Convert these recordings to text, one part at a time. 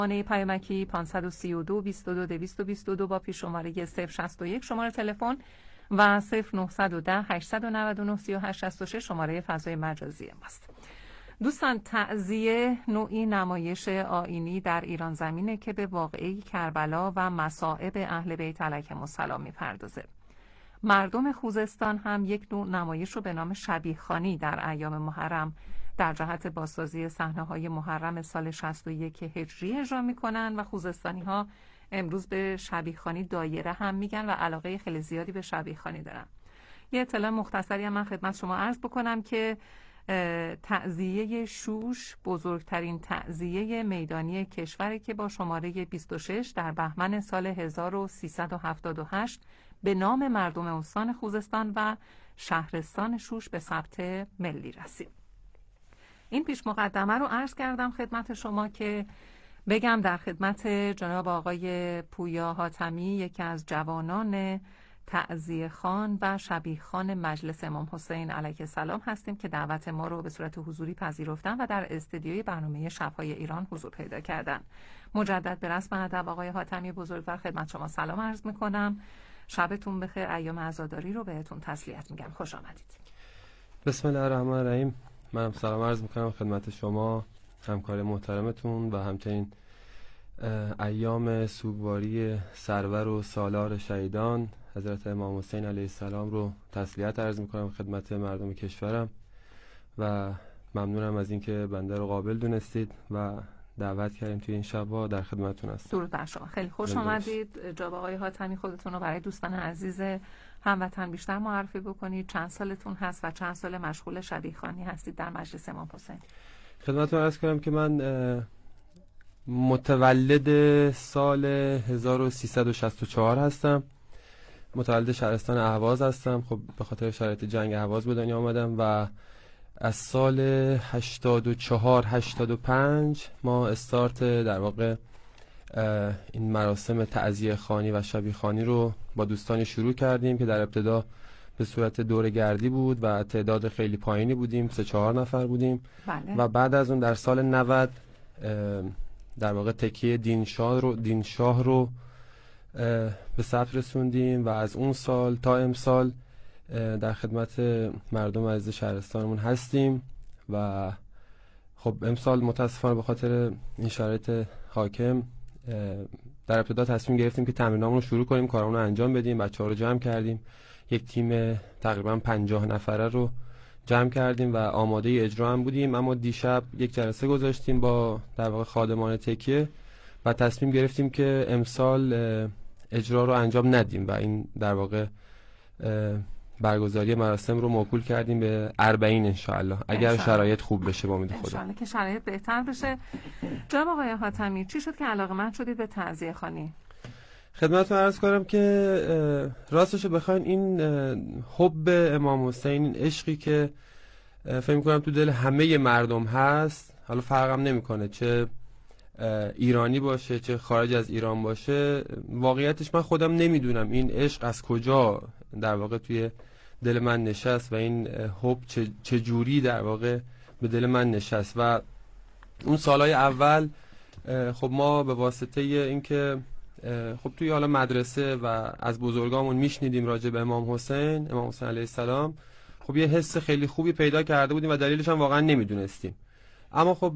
خانه پیامکی 532 22 222 با پیش شماره 061 شماره تلفن و 0910 899 3866 شماره فضای مجازی ماست. دوستان، تعزیه نوعی نمایش آیینی در ایران زمینه که به واقعه کربلا و مصائب اهل بیت علیهم السلام میپردازه. مردم خوزستان هم یک نوع نمایش رو به نام شبیه خوانی در ایام محرم در جهت بازسازی صحنه‌های محرم سال 61 هجری اجرا میکنن و خوزستانی ها امروز به شبیه خوانی دایره هم میگن و علاقه خیلی زیادی به شبیه خوانی دارن. یه اطلاع مختصری هم من خدمت شما عرض بکنم که تعزیه شوش بزرگترین تعزیه میدانی کشوری که با شماره 26 در بهمن سال 1378 به نام مردم استان خوزستان و شهرستان شوش به ثبت ملی رسید. این پیش مقدمه رو عرض کردم خدمت شما که بگم در خدمت جناب آقای پویا حاتمی، یکی از جوانان تعزیه خان و شبیه خان مجلس امام حسین علیه السلام هستیم که دعوت ما رو به صورت حضوری پذیرفتن و در استودیوی برنامه شب‌های ایران حضور پیدا کردن. مجدد به رسم ادب آقای حاتمی بزرگوار خدمت شما سلام عرض میکنم. شبتون بخیر، ایام عزاداری رو بهتون تسلیت میگم. خوش آمدید. بسم الله الرحمن الرحیم. منم سلام عرض میکنم خدمت شما، همکار محترمتون و همچنین ایام سوگواری سرور و سالار شهیدان حضرت امام حسین علیه السلام رو تسلیت عرض میکنم خدمت مردم کشورم و ممنونم از اینکه بنده رو قابل دونستید و دعوت کردیم توی این شب‌ها در خدمتتون هستم. درود بر شما، خیلی خوش آمدید. جناب آقای حاتمی، خودتون رو برای دوستان عزیز هموطن بیشتر معرفی بکنید. چند سالتون هست و چند سال مشغول شبیه خوانی هستید در مجلس امام حسین؟ خدمتتون عرض کنم که من متولد سال 1364 هستم. متولد شهرستان اهواز هستم. خب به خاطر شرایط جنگ اهواز به دنیا آمدم و از سال 84 85 ما استارت در واقع این مراسم تعزیه خوانی و شبیه خوانی رو با دوستانی شروع کردیم که در ابتدا به صورت دوره گردی بود و تعداد خیلی پایینی بودیم، 3-4 نفر بودیم. بله. و بعد از اون در سال 90 در واقع تکیه دینشاه رو به ثبت رسوندیم و از اون سال تا امسال در خدمت مردم عزیز شهرستانمون هستیم و خب امسال متاسفانه به خاطر این شرایط حاکم در ابتدا تصمیم گرفتیم که تمرینامون رو شروع کنیم، کارامون رو انجام بدیم، بچه‌ها رو جمع کردیم، یک تیم تقریبا 50 نفره رو جمع کردیم و آماده اجرا هم بودیم. اما دیشب یک جلسه گذاشتیم با در واقع خادمان تکیه و تصمیم گرفتیم که امسال اجرا رو انجام ندیم و این در واقع برگزاری مراسم رو موکول کردیم به 40 انشاءالله اگر شرایط خوب بشه با امید خدا. انشاءالله که شرایط بهتر بشه. جناب آقای حاتمی، چی شد که علاقه‌مند شدید به تعزیه خوانی؟ خدمتتون عرض کنم که راستش رو بخواین این حب امام حسین، این عشقی که فکر می‌کنم تو دل همه مردم هست، حالا فرقم نمی‌کنه چه ایرانی باشه چه خارج از ایران باشه، واقعیتش من خودم نمیدونم این عشق از کجا در واقع توی دل من نشست و این حب چه جوری در واقع به دل من نشست. و اون سالهای اول خب ما به واسطه اینکه خب توی حالا مدرسه و از بزرگامون میشنیدیم راجع به امام حسین علیه السلام، خب یه حس خیلی خوبی پیدا کرده بودیم و دلیلش هم واقعا نمیدونستیم. اما خب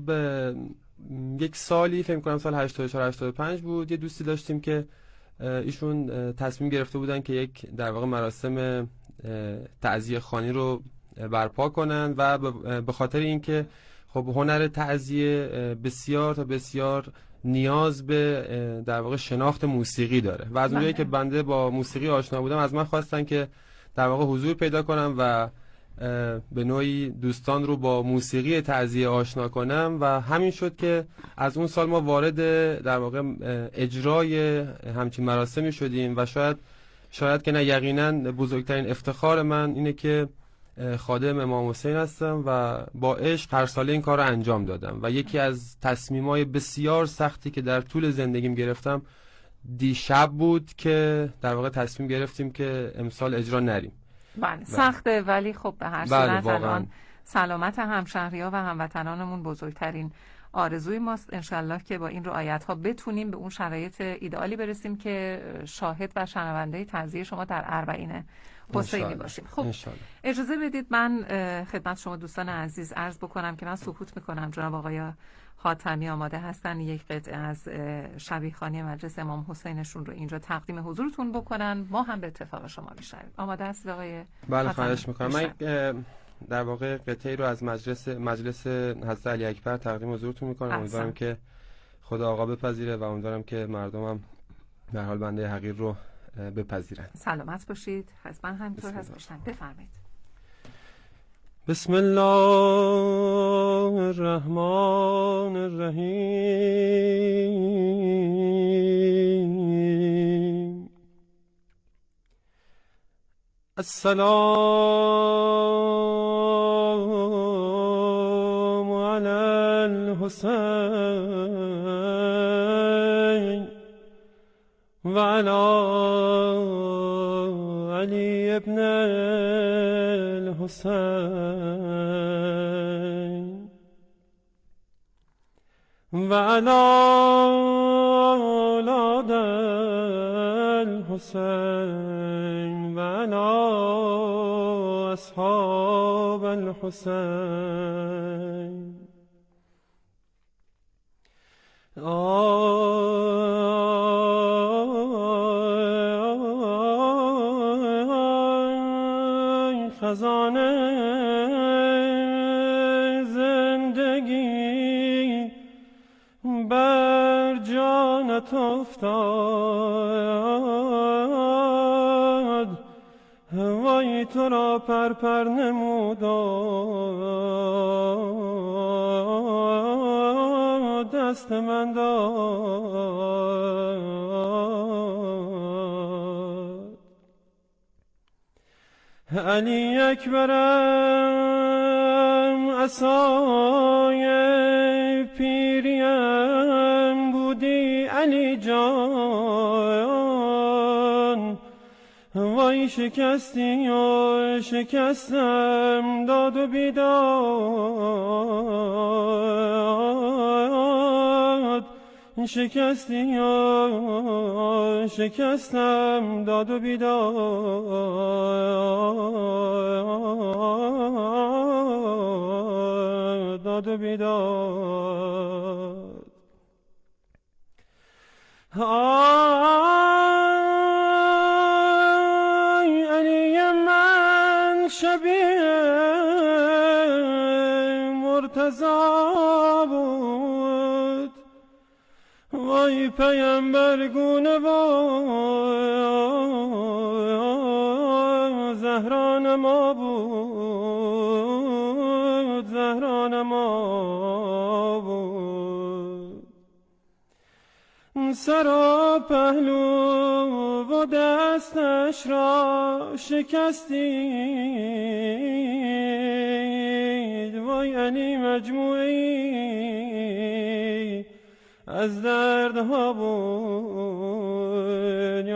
یک سالی فکر کنم سال 84 85 بود، یه دوستی داشتیم که ایشون تصمیم گرفته بودن که یک در واقع مراسم تعزیه خوانی رو برپا کنن و به خاطر اینکه خب هنر تعزیه بسیار تا بسیار نیاز به در واقع شناخت موسیقی داره و از اونجایی که بنده با موسیقی آشنا بودم از من خواستن که در واقع حضور پیدا کنم و به نوعی دوستان رو با موسیقی تعزیه آشنا کنم و همین شد که از اون سال ما وارد در واقع اجرای همچین مراسمی شدیم و شاید که نه یقینا بزرگترین افتخار من اینه که خادم امام حسین هستم و با عشق هر ساله این کار رو انجام دادم و یکی از تصمیم‌های بسیار سختی که در طول زندگیم گرفتم دیشب بود که در واقع تصمیم گرفتیم که امسال اجرا نریم. بله سخته، ولی خب به هر صورت الان سلامت همشهری‌ها و هموطنانمون بزرگترین آرزوی ماست انشالله که با این رعایت ها بتونیم به اون شرایط ایدئالی برسیم که شاهد و شنونده تعزیه شما در اربعین حسینی باشیم. خب اجازه بدید من خدمت شما دوستان عزیز عرض بکنم که من سکوت میکنم. جناب آقای حاتمی آماده هستن یک قطعه از شبیخوانی مجلس امام حسینشون رو اینجا تقدیم حضورتون بکنن، ما هم به اتفاق شما میشنویم. آماده هستید آقای؟ بله خواهش میکنم. من در واقع قطعه رو از مجلس حضرت علی اکبر تقدیم حضورتون میکنم. امیدوارم که خدا آقا بپذیره و امیدوارم که مردمم در حال بنده حقیر رو بپذیرن. سلامت باشید. حتما همینطور هست باشن. بفرمایید. بسم الله الرحمن الرحیم. السلام علی الحسین و علی علی ابن الحسین و علی اولاد الحسین و علی اصحاب الحسین. خزانه زندگی بر جانت افتاد، وای تو را پرپر نمود، دست من داد. علی اکبرم عصای پیریم بودی علی جان، وای شکستی و شکستم داد و بیداد، شکستی و شکستم داد و بیداد، داد و بیداد. آی علی من شبیه مرتضی بود، وای پیامبر گونه و زهران ما بود، زهران ما بود. سر و پهلو و دستش را شکستید، وای علی مجموعی از دردها بود،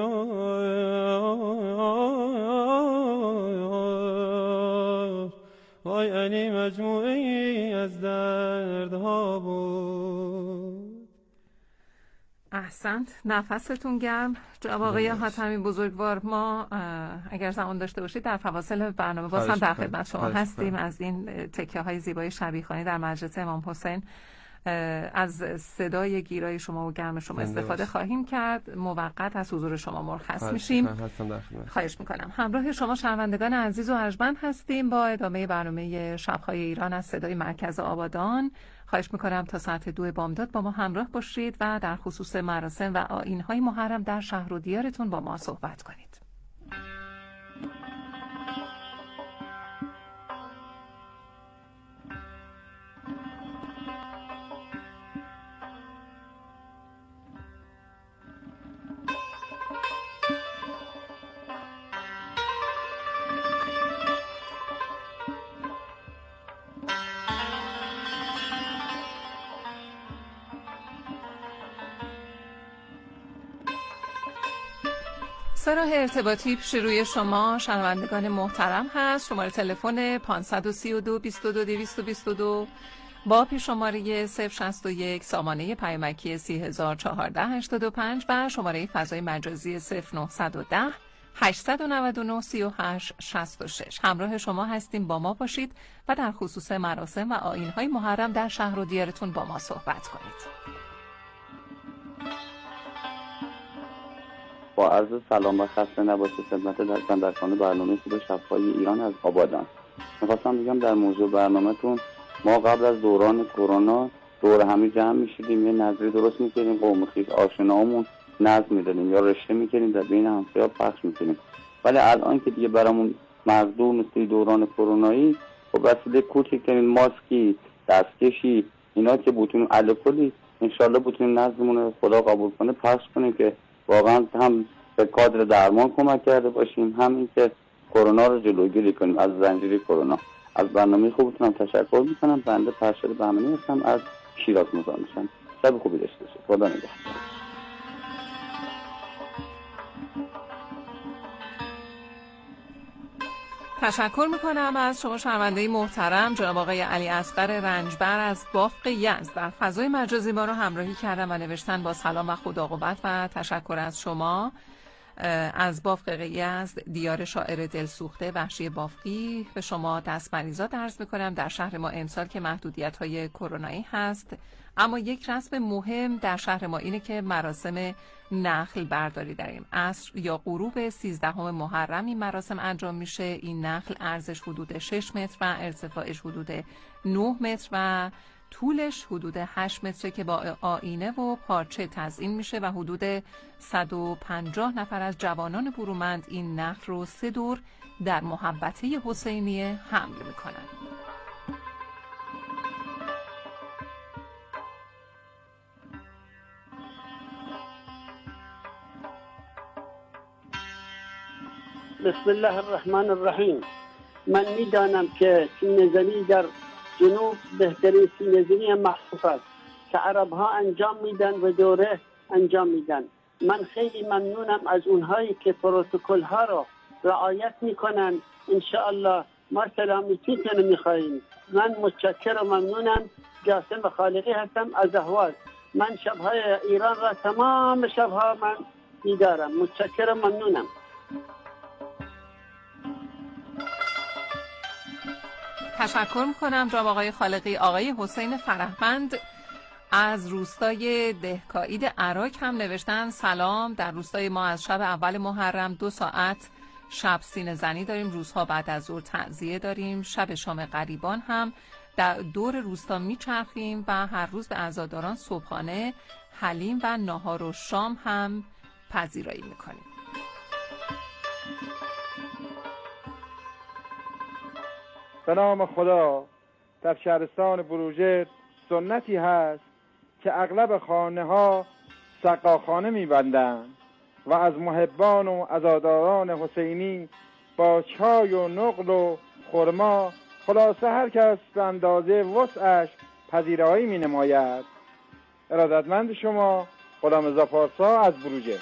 وای علی مجموعی از دردها بود. احسنت، نفستون گرم جناب آقای حاتمی بزرگوار. ما اگر زمان داشته باشید در فواصل برنامه باز هم در خدمت شما هستیم. از این تکه های زیبای شبیخوانی در مجلس امام حسین از صدای گیرای شما و گرم شما استفاده خواهیم کرد. موقت از حضور شما مرخص میشیم. خواهش میکنم. همراه شما شنوندگان عزیز و ارجمند هستیم با ادامه برنامه شب‌های ایران از صدای مرکز آبادان. خواهش میکنم تا ساعت 2 بامداد با ما همراه باشید و در خصوص مراسم و آیین‌های محرم در شهر و دیارتون با ما صحبت کنید. راه ارتباطی پیش روی شما شنوندگان محترم هست. شماره تلفن 532 22 222 با پیش‌شماره 061 سامانه پیامکی 30485 و شماره فضای مجازی 0910 899 38 66 همراه شما هستیم. با ما باشید و در خصوص مراسم و آیین‌های محرم در شهر و دیارتون با ما صحبت کنید. با عرض سلام و خسته نباشید خدمت در برنامه خوب شب‌های ایران از آبادان. می‌خواستم بگم در موضوع برنامه‌تون، ما قبل از دوران کرونا دور همی جمع می‌شدیم، یه نظری درست می‌کردیم، قوم خویش آشنامون نظم می‌دادیم یا رشته می‌کردیم در بین همسایه‌ها پخش می‌کردیم. ولی الان که دیگه برامون مقدور مثل دوران کرونایی و وسیله کوچکترین ماسکی، دستکشی، اینا که بتونیم الکلی انشالله بتونیم نظممون رو خدا قبول کنه پخش کنیم که واقعا هم به کادر درمان کمک کرده باشیم، هم این که کرونا رو جلوگیری کنیم از زنجیره کرونا. از برنامه خوبتون هم تشکر میکنم. بنده فرشاد بهمنی هستم، از شیراز مزاحم میشم. شب خوبی داشته باشید. خدا نگهدار. تشکر میکنم از شما شنونده محترم. جناب آقای علی اصغر رنجبر از بافق یزد در فضای مجازی ما رو همراهی کردن و نوشتن با سلام و خدا قوت و تشکر از شما. از بافق یزد، دیار شاعر دلسوخته وحشی بافقی، به شما دست مریضات عرض میکنم. در شهر ما امسال که محدودیت‌های کرونایی هست، اما یک رسم مهم در شهر ما اینه که مراسم نخل برداری داریم. عصر یا غروب 13 محرم این مراسم انجام میشه. این نخل عرضش حدود 6 متر و ارتفاعش حدود 9 متر و طولش حدود 8 متره که با آینه و پارچه تزیین میشه و حدود 150 نفر از جوانان برومند این نخل رو 3 دور در محوطه حسینیه حمل میکنن. بسم الله الرحمن الرحیم. من میدانم که سینه‌زنی در جنوب بهترین سینه‌زنی محفوظ است که عرب ها انجام میدن و دوره انجام میدن. من خیلی ممنونم از اونهایی که پروتکل ها رو رعایت میکنن. انشاءالله ما سلامیتیتون میخواییم. من متشکر و ممنونم. جاسم خالقی هستم از اهواز. من شبهای ایران را تمام شبها من دیدارم. متشکر و ممنونم. تشکر میکنم جناب آقای خالقی. آقای حسین فرهمند از روستای دهکایید عراق هم نوشتن سلام. در روستای ما از شب اول محرم 2 ساعت شب سینه زنی داریم، روزها بعد از ظهر تعزیه داریم، شب شام غریبان هم در دور روستا میچرخیم و هر روز به عزاداران صبحانه، حلیم و ناهار و شام هم پذیرایی میکنیم. به نام خدا. در شهرستان بروجرد سنتی هست که اغلب خانه ها سقاخانه می‌بندند و از محبان و عزاداران حسینی با چای و نقل و خرما خلاصه هر کس به اندازه وسعش پذیرایی می‌نماید. ارادتمند شما، غلام رضا پارسا از بروجرد.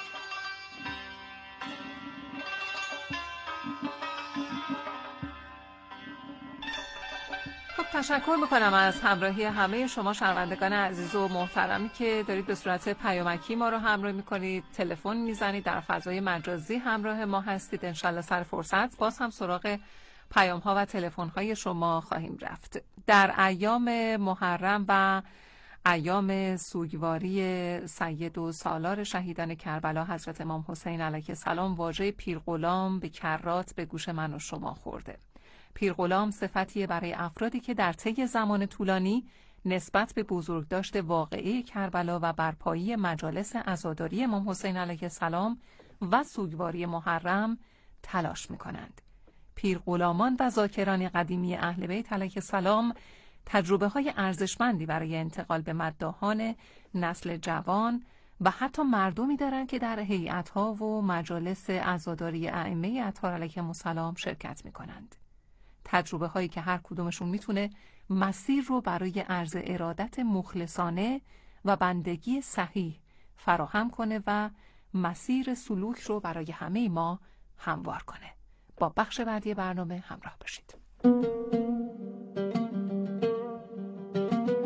تشکر میکنم از همراهی همه شما شنوندگان عزیز و محترمی که دارید به صورت پیامکی ما رو همراهی میکنید، تلفن میزنید، در فضای مجازی همراه ما هستید. انشالله سر فرصت باز هم سراغ پیام ها و تلفن های شما خواهیم رفت. در ایام محرم و ایام سوگواری سید و سالار شهیدان کربلا حضرت امام حسین علیه السلام، واژه پیرغلام به کرات به گوش من و شما خورده. پیرغلام صفتیه برای افرادی که در طی زمان طولانی نسبت به بزرگداشت واقعی کربلا و برپایی مجالس عزاداری امام حسین علیه السلام و سوگواری محرم تلاش می‌کنند. پیرغلامان و ذاکران قدیمی اهل بیت علیه السلام تجربه‌های ارزشمندی برای انتقال به مداحان نسل جوان و حتی مردمی دارند که در هیئت‌ها و مجالس عزاداری ائمه اطهار علیهم السلام شرکت می‌کنند. تجربه هایی که هر کدومشون میتونه مسیر رو برای عرض ارادت مخلصانه و بندگی صحیح فراهم کنه و مسیر سلوک رو برای همه ما هموار کنه. با بخش بعدی برنامه همراه باشید.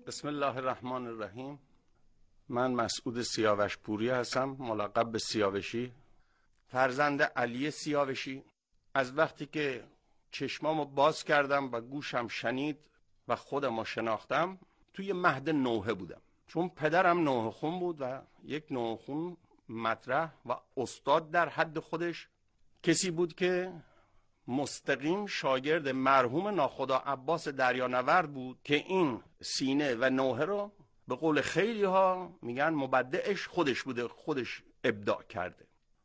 بسم الله الرحمن الرحیم. من مسعود سیاوش پوری هستم، ملقب به سیاوشی، فرزند علی سیاوشی. از وقتی که چشمامو باز کردم و گوشم شنید و خودمو شناختم توی مهد نوحه بودم، چون پدرم نوحه خون بود و یک نوحه خون مطرح و استاد در حد خودش، کسی بود که مستقیم شاگرد مرحوم ناخدا عباس دریانورد بود که این سینه و نوحه رو به قول خیلی ها میگن مبدعش خودش بوده، خودش ابداع کرده.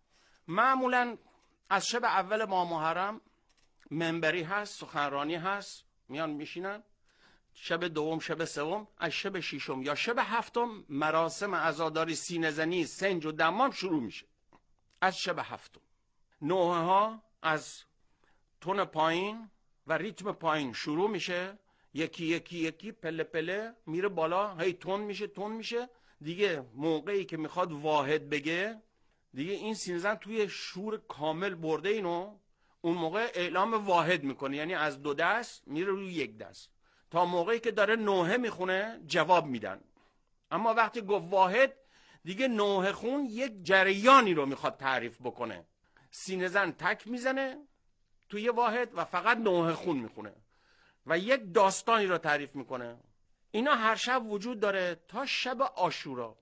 معمولا از شب اول ماه محرم منبری هست، سخنرانی هست، میان میشینن. شب دوم، شب سوم، از شب ششم یا شب هفتم مراسم عزاداری، سینه زنی، سنج و دمام شروع میشه. از شب هفتم نوحه ها از تون پایین و ریتم پایین شروع میشه، یکی یکی یکی پله پله میره بالا، هی تون میشه. دیگه موقعی که میخواد واحد بگه، دیگه این سینزن توی شور کامل برده اینو، اون موقع اعلام واحد میکنه، یعنی از 2 دست میره روی 1 دست. تا موقعی که داره نوحه میخونه جواب میدن. اما وقتی گفت واحد، دیگه نوحه خون یک جریانی رو میخواد تعریف بکنه. سینه زن تک میزنه توی واحد و فقط نوحه خون میخونه و یک داستانی رو تعریف میکنه. اینا هر شب وجود داره تا شب عاشورا.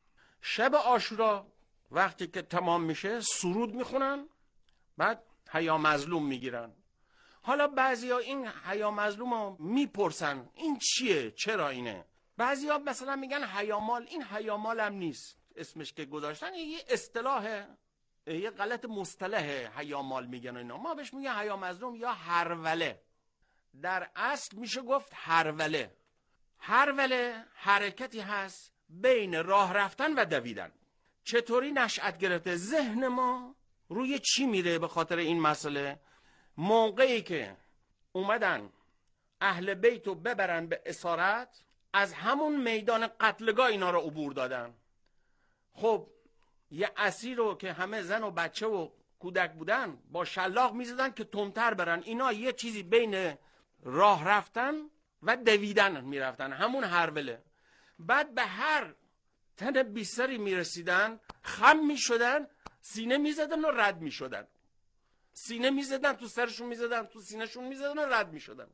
شب عاشورا وقتی که تمام میشه سرود میخونن، بعد حیا مظلوم میگیرن. حالا بعضیا این حیا مظلوم رو میپرسن این چیه، چرا اینه. بعضیا مثلا میگن حیامال. این حیامال هم نیست، اسمش که گذاشتن یه اصطلاحه، یه غلط مصطلحه، حیامال میگن اینا. ما بهش میگن حیا مظلوم یا هروله. در اصل میشه گفت هروله. هروله حرکتی هست بین راه رفتن و دویدن. چطوری نشأت گرفته؟ ذهن ما روی چی میره به خاطر این مسئله؟ موقعی که اومدن اهل بیتو ببرن به اسارت، از همون میدان قتلگاه اینا رو عبور دادن. خب یه اسیر رو که همه زن و بچه و کودک بودن با شلاق میزدن که تندتر برن. اینا یه چیزی بین راه رفتن و دویدن میرفتن، همون هروله. بعد به هر تن بیستری میرسیدن، خم میشدن، سینه میزدن و رد میشدن. سینه میزدن تو سرشون، میزدن تو سینهشون، میزدن و رد میشدن.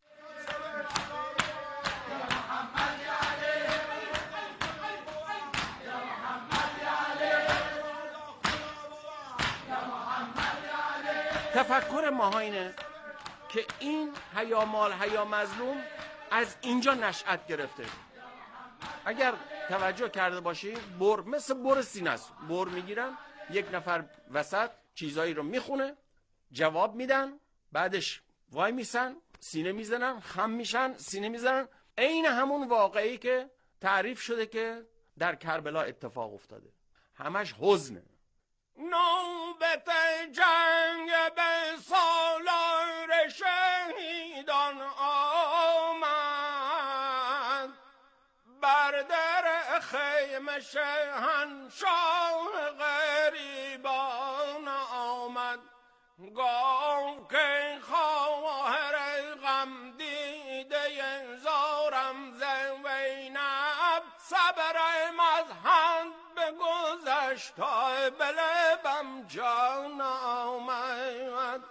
تفکر ما اینه که این حیامال، حیا مظلوم از اینجا نشأت گرفته. اگر توجه کرده باشی، مثل بر سینه است. بر میگیرن، یک نفر وسط چیزایی رو میخونه، جواب میدن، بعدش وای میسن، سینه میزنن، خم میشن، سینه میزنن. عین همون واقعی که تعریف شده که در کربلا اتفاق افتاده. همش حزنه. نوبت جنگ به سالار شهیدان آمد، بر در خیمه شهنشاه غریبان آمد. گاه که خواهر غم دیده زارم ز وینب، صبرم از حد بگذشت تا به لبم جان آمد.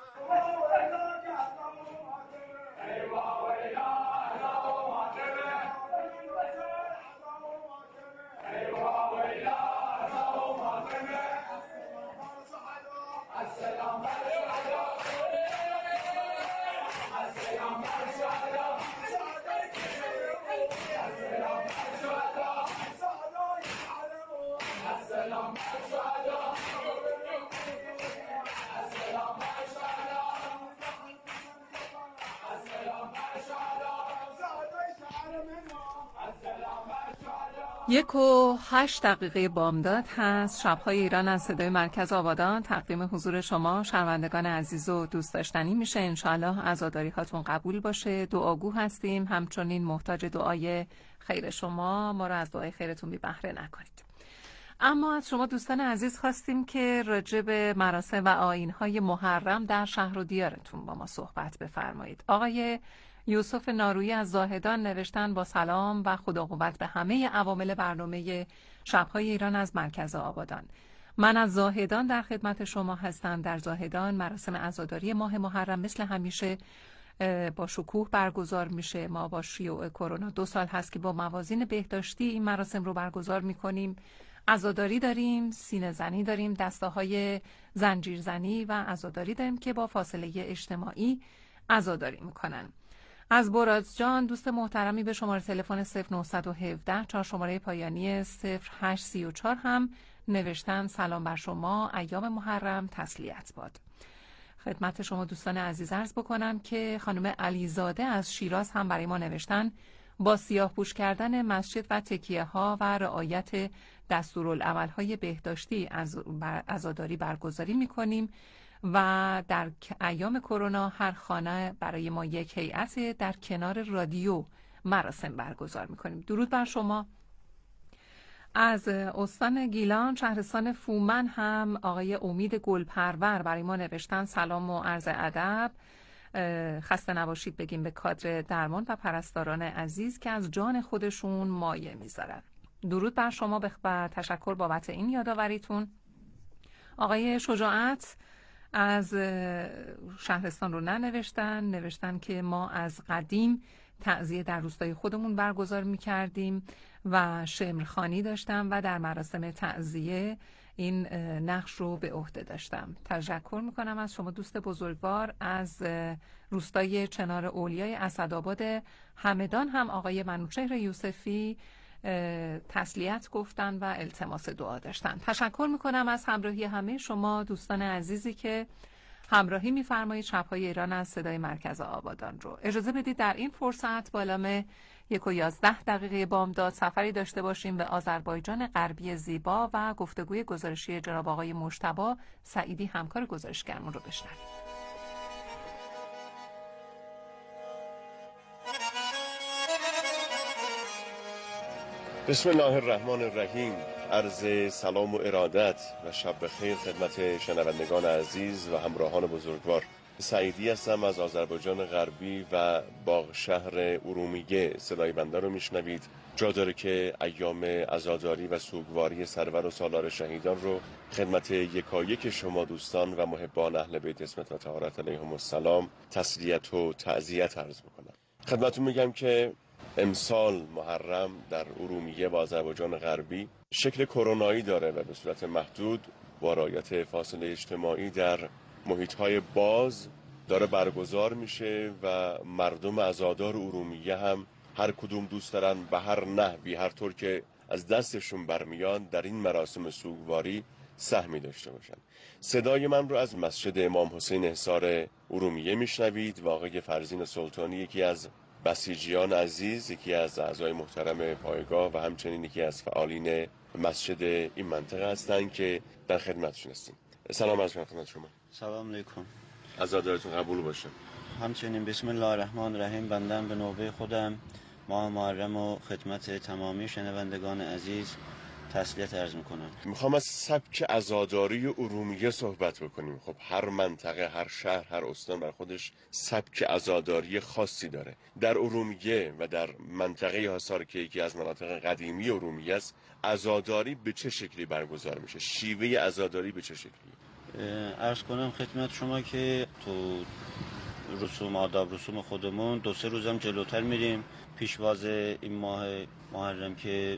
یک و 8 دقیقه بامداد هست. شب‌های ایران از صدای مرکز آبادان تقدیم حضور شما شنوندگان عزیز و دوست داشتنی میشه. انشاءالله عزاداری هاتون قبول باشه. دعاگو هستیم، همچنین محتاج دعای خیر شما. ما رو از دعای خیرتون بی بهره نکنید. اما از شما دوستان عزیز خواستیم که راجع به مراسم و آیین‌های محرم در شهر و دیارتون با ما صحبت بفرمایید. آقای یوسف نارویی از زاهدان نوشتن با سلام و خدا قوت به همه عوامل برنامه شب‌های ایران از مرکز آبادان. من از زاهدان در خدمت شما هستم. در زاهدان مراسم عزاداری ماه محرم مثل همیشه با شکوه برگزار میشه. ما با شیوع کرونا 2 سال هست که با موازین بهداشتی این مراسم رو برگزار میکنیم. عزاداری داریم، سینه زنی داریم، دسته‌های زنجیر زنی و عزاداری داریم که با فاصله اجتماعی عزاداری میکنن. از برادجان دوست محترمی به شماره تلفن 0917 4 شماره پایانی 0834 هم نوشتن سلام بر شما، ایام محرم تسلیت باد. خدمت شما دوستان عزیز عرض بکنم که خانم علیزاده از شیراز هم برای ما نوشتن با سیاه‌پوش کردن مسجد و تکیه ها و رعایت دستورالعمل های بهداشتی عزاداری برگزاری می‌کنیم و در ایام کرونا هر خانه برای ما یک هیئت در کنار رادیو مراسم برگزار می‌کنیم. درود بر شما. از استان گیلان شهرستان فومن هم آقای امید گلپرور برای ما نوشتن سلام و عرض ادب، خسته نباشید بگیم به کادر درمان و پرستاران عزیز که از جان خودشون مایه میذارن. درود بر شما و تشکر بابت این یادآوریتون. آقای شجاعت از شهرستان رو نوشتن که ما از قدیم تعزیه در روستای خودمون برگزار می‌کردیم و شمرخوانی داشتم و در مراسم تعزیه این نقش رو به عهده داشتم. تشکر می‌کنم از شما دوست بزرگوار. از روستای چنار اولیای اسدآباد همدان هم آقای منوچهر یوسفی تسلیت گفتن و التماس دعا داشتن. تشکر می‌کنم از همراهی همه شما دوستان عزیزی که همراهی می‌فرمایید شب‌های ایران از صدای مرکز آبادان رو. اجازه بدید در این فرصت با علامه 1:11 بامداد سفری داشته باشیم به آذربایجان غربی زیبا و گفتگوی گزارشی جناب آقای مجتبی سعیدی همکار گزارشگرمون رو بشنویم. بسم الله الرحمن الرحیم. عرض سلام و ارادت و شب بخیر خدمت شنوندگان عزیز و همراهان بزرگوار. سعیدی هستم از آذربایجان غربی و باغ شهر ارومیه. صدای بنده رو میشنوید. جا داره که ایام عزاداری و سوگواری سرور و سالار شهیدان رو خدمت یکایک شما دوستان و محبان اهل بیت عصمت و طهارت علیهم السلام تسلیت و تعزیت عرض بکنم. خدمتتون میگم که امسال محرم در ارومیه و آذربایجان غربی شکل کرونایی داره و به صورت محدود با رعایت فاصله اجتماعی در محیط‌های باز داره برگزار میشه و مردم عزادار ارومیه هم هر کدوم دوست دارن به هر نحوی هر طور که از دستشون برمیاد در این مراسم سوگواری سهمی داشته باشن. صدای من رو از مسجد امام حسین حصار ارومیه میشنوید و آقای فرزین سلطانی یکی از بسیجیان عزیز، یکی از اعضای محترم پایگاه و همچنین یکی از فعالین مسجد این منطقه هستند که در خدمتشون هستیم. سلام عرض می‌کنم شما. سلام علیکم. عزادارتون قبول باشه. همچنین بسم الله الرحمن الرحیم. بندم به نوبه خودم ماه محرم و خدمت تمامی شنوندگان عزیز تسلیت عرض میکنم. میخوام از سبک عزاداری ارومیه صحبت بکنیم. خب هر منطقه، هر شهر، هر استان بر خودش سبک عزاداری خاصی داره. در ارومیه و در منطقه حصار که یکی از مناطق قدیمی ارومیه است، عزاداری به چه شکلی برگزار میشه؟ شیوه عزاداری به چه شکلی؟ عرض کنم خدمت شما که تو رسوم آداب رسوم خودمون 2-3 روزم جلوتر میریم. پیشواز این ماه محرم که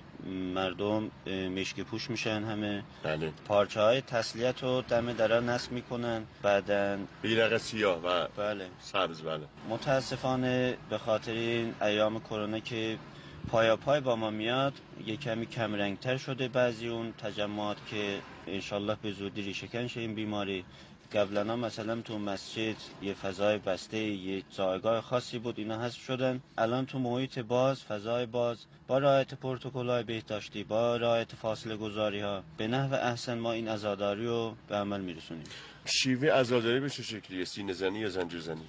مردم مشکی پوش میشن، همه بله. پارچه های تسلیت رو دم درا نصب میکنن، بعدن بیرق سیاه و بله سبز. بله. متاسفانه به خاطر این ایام کرونا که پای با ما میاد یه کمی کم رنگتر شده بعضی اون تجمعات که انشالله به زودی ریشه‌کن شه این بیماری. قبلا مثلا تو مسجد یه فضای بسته، یه جایگاه خاصی بود، اینا حذف شدن. الان تو محیط باز، فضای باز، با رعایت پروتکل‌های بهداشتی، با رعایت فاصله گذاری‌ها، به نحو احسن ما این عزاداری رو به عمل میرسونیم. شیوه عزاداری به چه شکلیه؟ سینه زنی یا زنجیر زنی؟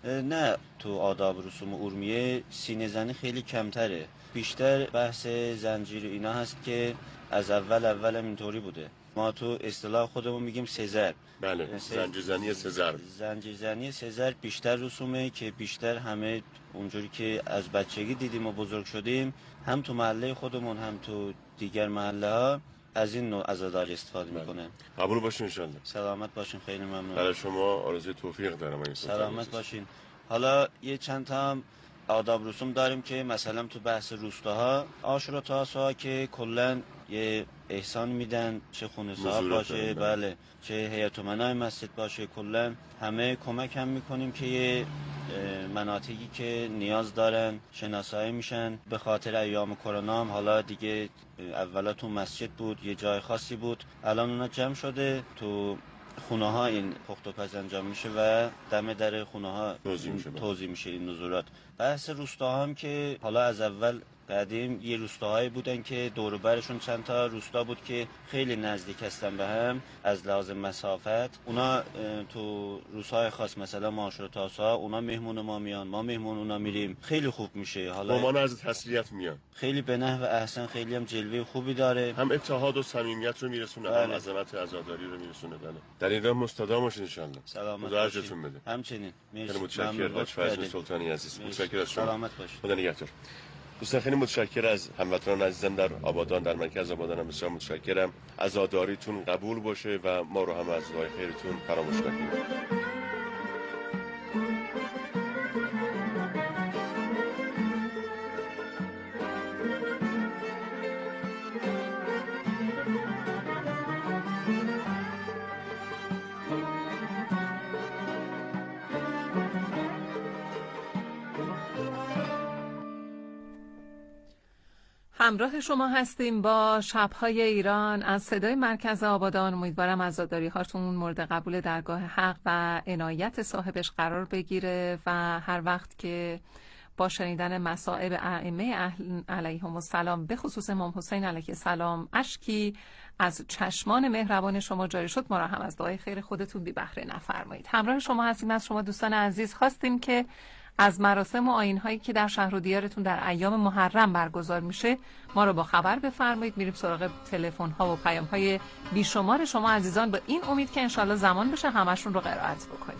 نه، تو آداب رسوم ارومیه سینه زنی خیلی کمتره، بیشتر بحث زنجیر اینا هست که از اول اینطوری بوده. ما تو اصطلاح خودمون میگیم سزر. بله، زنجیر زنی سزر. زنجیر زنی سزر بیشتر رسومه که بیشتر همه اونجوری که از بچگی دیدیم و بزرگ شدیم، هم تو محله خودمون هم تو دیگر محله ها از این نوع عزاداری استفاده میکنه. قبول باشین ان شاءالله. سلامت باشین، خیلی ممنون. برای شما آرزوی توفیق دارم. سلامت باشین. حالا یه چند تا آداب رسوم داریم که مثلا تو بحث روستاها عاشورا تاسوعا که کلا یه احسان میدن، چه خونه صاحب باشه بله، چه هیئت امنای مسجد باشه، کلا همه کمک هم میکنیم که یه مناطقی که نیاز دارن شناسایی میشن. به خاطر ایام کرونا هم حالا دیگه اولا تو مسجد بود، یه جای خاصی بود، الان اونا جمع شده تو خونه ها این پخت و پز انجام میشه و دم در خونه ها توزیع میشه این نزولات. بحث روستاها هم که حالا از اول قدیم یه روستاهایی بودن که دور و برشون چند تا روستا بود که خیلی نزدیک هستن به هم از لحاظ مسافت. اونا تو روزهای خاص مثلا عاشورا تاسوعا اونا مهمون ما میان، ما مهمون اونا میریم، خیلی خوب میشه. حالا مامان از تسلیت میان، خیلی به نحو احسن، خیلی هم جلوه خوبی داره، هم اتحاد و صمیمیت رو میرسونه، هم عظمت عزاداری رو میرسونه. بله، در این راه مستدام باشین ان شاء الله. سلامت باشین. بده. همچنین. مرسی. متشکرم حاج فضل سلطانی عزیز. متشکرم از شما. سلامت باشین. خدا نگهدار. دوستان خیلی متشکرم از هموطنان عزیزم در آبادان، در مرکز آبادان هم بسیار متشکرم. عزاداریتون قبول باشه و ما رو هم از دعای خیرتون فراموش نکنید. همراه شما هستیم با شب‌های ایران از صدای مرکز آبادان. امیدوارم عزاداری هاتون مورد قبول درگاه حق و عنایت صاحبش قرار بگیره و هر وقت که با شنیدن مصائب ائمه علیهم السلام به خصوص امام حسین علیه السلام اشکی از چشمان مهربان شما جاری شد، ما را هم از دعای خیر خودتون بی بهره نفرمایید. همراه شما هستیم. از شما دوستان عزیز خواستیم که از مراسم و آیین‌هایی که در شهر و دیارتون در ایام محرم برگزار میشه ما رو با خبر بفرمایید. میریم سراغ تلفن‌ها و پیام‌های بیشمار شما عزیزان با این امید که انشالله زمان بشه همشون رو قرائت بکنیم.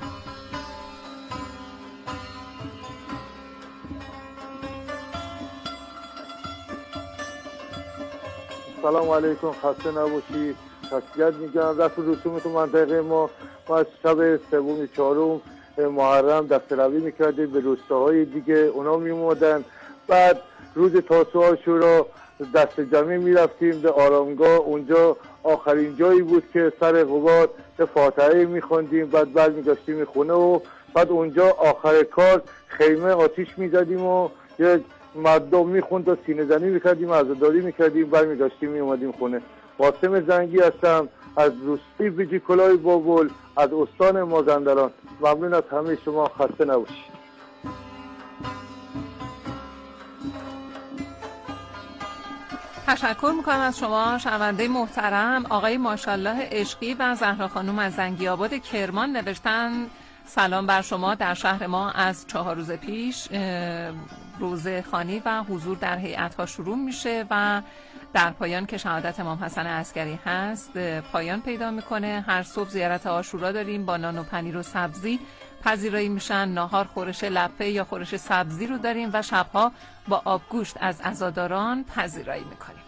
سلام علیکم، خسته نباشید. تسلیت میگم. رسم رسوم تو منطقه ما از شب سوم چهارم محرم دستروی میکردیم به روستاهای دیگه، اونا میمودن. بعد روز تاسوعا عاشورا دست جمعی میرفتیم به آرامگاه، اونجا آخرین جایی بود که سر قباد به فاتحه میخوندیم، بعد میگشتیم خونه و بعد اونجا آخر کار خیمه آتیش میزدیم و یک مردم میخوند و سینه زنی میکردیم، عزاداری میکردیم، بعد میگشتیم میومدیم خونه. قاسم زنگی هستم از روستی بیجی کلای بابل از استان مازندران. ممنون از همه شما، خسته نباشید. تشکر میکنم از شما شنونده محترم. آقای ماشالله عشقی و زهرا خانم از زنگی آباد کرمان نوشتن سلام بر شما. در شهر ما از 4 روز پیش روزه خوانی و حضور در هیئت‌ها شروع میشه و در پایان که شهادت امام حسن عسکری هست پایان پیدا میکنه. هر صبح زیارت عاشورا داریم با نان و پنیر و سبزی پذیرایی میشن. ناهار خورش لپه یا خورش سبزی رو داریم و شبها با آبگوشت از عزاداران پذیرایی میکنیم.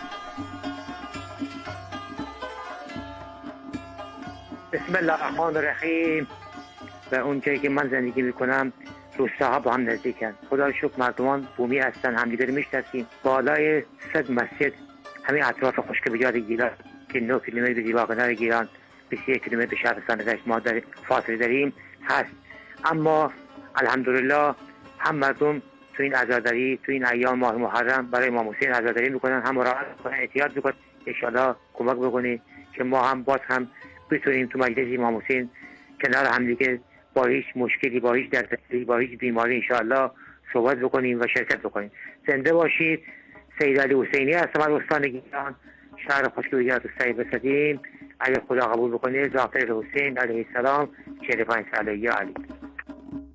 بسم الله الرحمن الرحیم. و اونجایی که من زندگی میکنم روستاها با هم نزدیکن. خدا رو شکر مردمان بومی هستن، همدیگه رو میشناسیم. بالای 100 مسجد همین اطراف خشک بجاد گیلان که 9 کیلومتر به دیواغنار گیلان 21 کیلومتر به شهرستان رشت ما فاصله داریم هست. اما الحمدلله هم مردم تو این عزاداری تو این ایام ماه محرم برای امام حسین عزاداری میکنن، هم مراقبت میکنن، احتیاط میکنن. ان شاءالله کمک بکنید که ما هم باز هم بتونیم تو مجلس امام حسین کنار هم دیگه با هیچ مشکلی، با هیچ دردسری، با هیچ بیماری انشاءالله صحبت بکنیم و شرکت بکنیم. زنده باشید. سید علی حسینی هستم از استان گیلان، شهر خشک بجاد روستای بسطیم. اگه خدا قبول بکنه ذاکر حسین علیه السلام 45 ساله یا علی.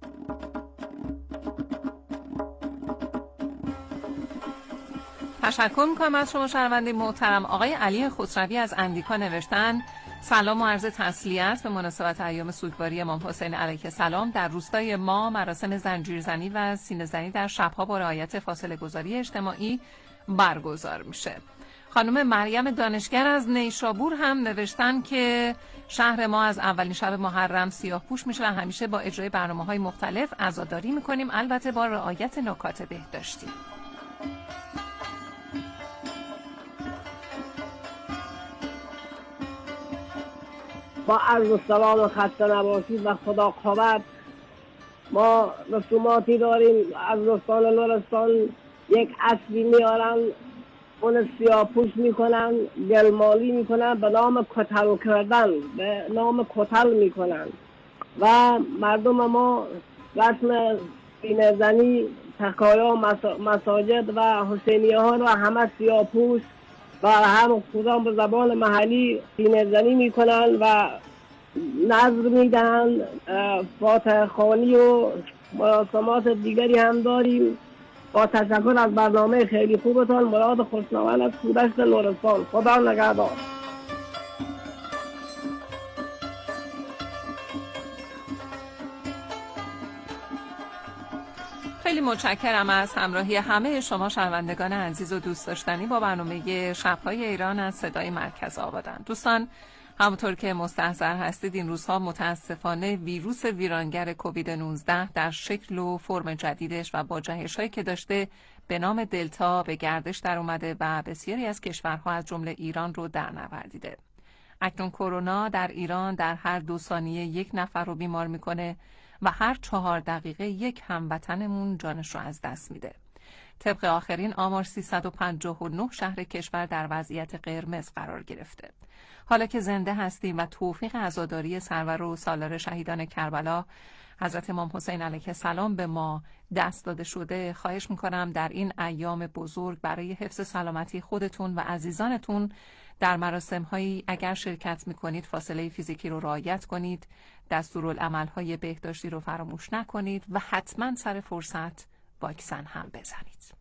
تشکر میکنم از شما شنونده محترم. آقای علی خسروی از اندیکا نوشتن سلام و عرض تسلیت به مناسبت ایام سوگواری امام حسین علیه السلام. در روستای ما مراسم زنجیرزنی و سینه‌زنی در شبها با رعایت فاصله گذاری اجتماعی برگزار میشه. خانم مریم دانشگر از نیشابور هم نوشتن که شهر ما از اولین شب محرم سیاه‌پوش میشه و همیشه با اجرای برنامه‌های مختلف عزاداری میکنیم، البته با رعایت نکات بهداشتی. با عرض سلام و خسته نباشید و خدا قوت. ما رسوماتی داریم از رستان لرستان، یک اسبی میارن اون سیاه‌پوش میکنن، گلمالی میکنن، به نام کتل کردن، به نام کتل میکنن و مردم ما رسم سینه زنی تقایا مساجد و حسینیه ها رو همه سیاه‌پوش و هم خودم به زبان محلی سینه زنی میکنن و نظر میدن. فاتحه خوانی و مراسمات دیگری هم داریم. با تشکر از برنامه خیلی خوبتان. مراد خوشنوان از کودشت لرستان. خدا نگهدار. خیلی متشکرم از همراهی همه شما شنوندگان عزیز و دوست داشتنی با برنامه شب‌های ایران از صدای مرکز آبادان. دوستان، همونطور که مستحضر هستید این روزها متاسفانه ویروس ویرانگر کووید 19 در شکل و فرم جدیدش و با جهش‌هایی که داشته به نام دلتا به گردش در اومده و بسیاری از کشورها از جمله ایران رو در نوردیده. اکنون کرونا در ایران در هر 2 ثانیه 1 نفر رو بیمار میکنه و هر 4 دقیقه 1 هموطنمون جانش رو از دست میده. طبق آخرین آمار 359 شهر کشور در وضعیت قرمز قرار گرفته. حالا که زنده هستیم و توفیق عزاداری سرور و سالار شهیدان کربلا حضرت امام حسین علیه السلام به ما دست داده شده، خواهش میکنم در این ایام بزرگ برای حفظ سلامتی خودتون و عزیزانتون در مراسم‌هایی اگر شرکت میکنید فاصله فیزیکی رو رعایت کنید، دستورالعمل‌های بهداشتی رو فراموش نکنید و حتما سر فرصت واکسن هم بزنید.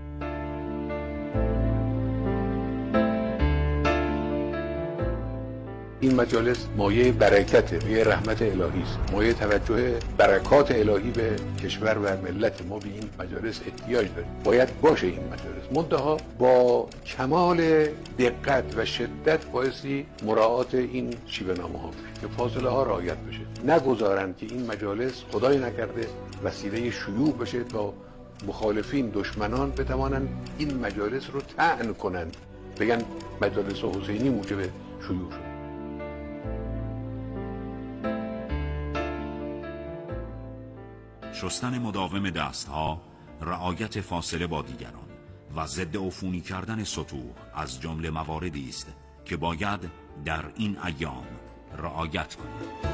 این مجالس مایه برکته، مایه رحمت الهی است، مایه توجه برکات الهی به کشور و ملت ما. به این مجالس احتیاج داریم، باید باشه این مجالس، منتها با کمال دقت و شدت بایستی مراعات این شیوه‌نامه ها بشه که فاصله ها رعایت بشه، نگذارند که این مجالس خدای نکرده وسیله شیوع بشه تا مخالفین دشمنان بتوانند این مجالس رو طعن کنند، بگن مجالس حسینی موجب شیوع شد. شستن مداوم دستها، رعایت فاصله با دیگران و ضد عفونی کردن سطوح از جمله مواردی است که باید در این ایام رعایت کنید.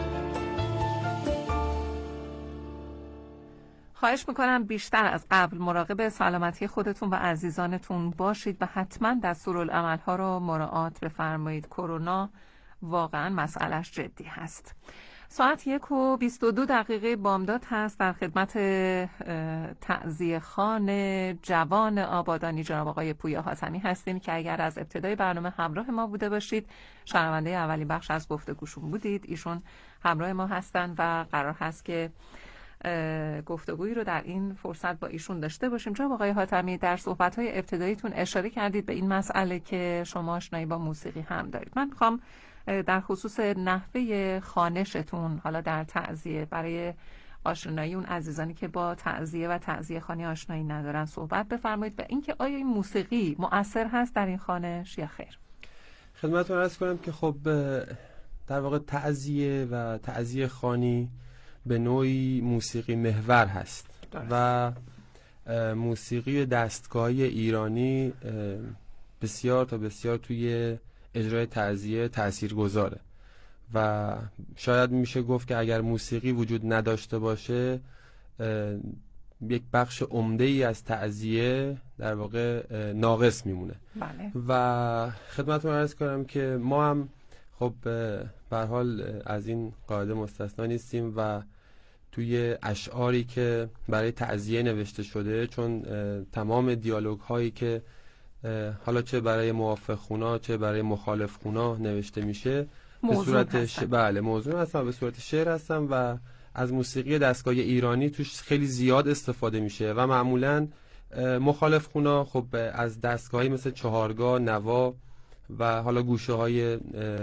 خواهش میکنم بیشتر از قبل مراقب سلامتی خودتون و عزیزانتون باشید و حتما دستورالعمل‌ها رو مراعات بفرمایید. کرونا واقعا مسئلهش جدی هست. ساعت 1:22 بامداد هست. در خدمت تعزیه‌خوان جوان آبادانی جناب آقای پویا حاتمی هستیم که اگر از ابتدای برنامه همراه ما بوده باشید، شنونده اولین بخش از گفتگوشون بودید، ایشون همراه ما هستن و قرار هست که گفتگویی رو در این فرصت با ایشون داشته باشیم. جناب آقای حاتمی، در صحبت‌های ابتداییتون اشاره کردید به این مسئله که شما آشنایی با موسیقی هم دارید. من می‌خوام در خصوص نحوه خوانشتون حالا در تعزیه برای آشنایی اون عزیزانی که با تعزیه و تعزیه خوانی آشنایی ندارن صحبت بفرمایید و اینکه آیا این موسیقی مؤثر هست در این خوانش یا خیر؟ خدمتتون عرض کنم که خب در واقع تعزیه و تعزیه خوانی به نوعی موسیقی محور هست و موسیقی دستگاهی ایرانی بسیار تا بسیار توی اجرای تعزیه تاثیرگذاره و شاید میشه گفت که اگر موسیقی وجود نداشته باشه یک بخش عمده‌ای از تعزیه در واقع ناقص میمونه. بله. و خدمتتون عرض کنم که ما هم خب به هر حال از این قاعده مستثنا نیستیم و توی اشعاری که برای تعزیه نوشته شده، چون تمام دیالوگ هایی که حالا چه برای موافق خونا چه برای مخالف خونا نوشته میشه به صورت بله موضوع هستم، به صورت شعر هستم و از موسیقی دستگاه ایرانی توش خیلی زیاد استفاده میشه و معمولا مخالف خونا خب از دستگاهی مثل چهارگاه، نوا و حالا گوشه های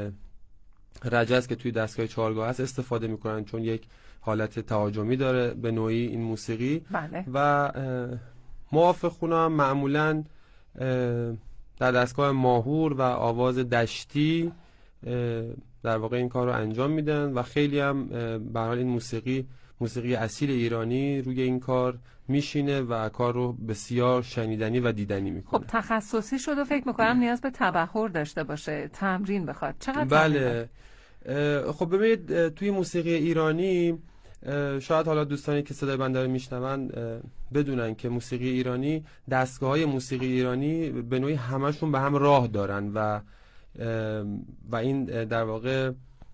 رجز که توی دستگاه چهارگاه هست استفاده میکنن، چون یک حالت تهاجمی داره به نوعی این موسیقی. بله. و موافق خونا هم معمولا در دستگاه ماهور و آواز دشتی در واقع این کار رو انجام میدن و خیلی هم به هر حال این موسیقی اصیل ایرانی روی این کار میشینه و کار رو بسیار شنیدنی و دیدنی میکنه. خب تخصصی شد و فکر میکنم نیاز به تبحر داشته باشه، تمرین بخواد. چقدر بله. خب ببینید توی موسیقی ایرانی شاید حالا دوستانی که صدای بنده رو میشنون بدونن که موسیقی ایرانی، دستگاه‌های موسیقی ایرانی به نوعی همشون به هم راه دارن و این در واقع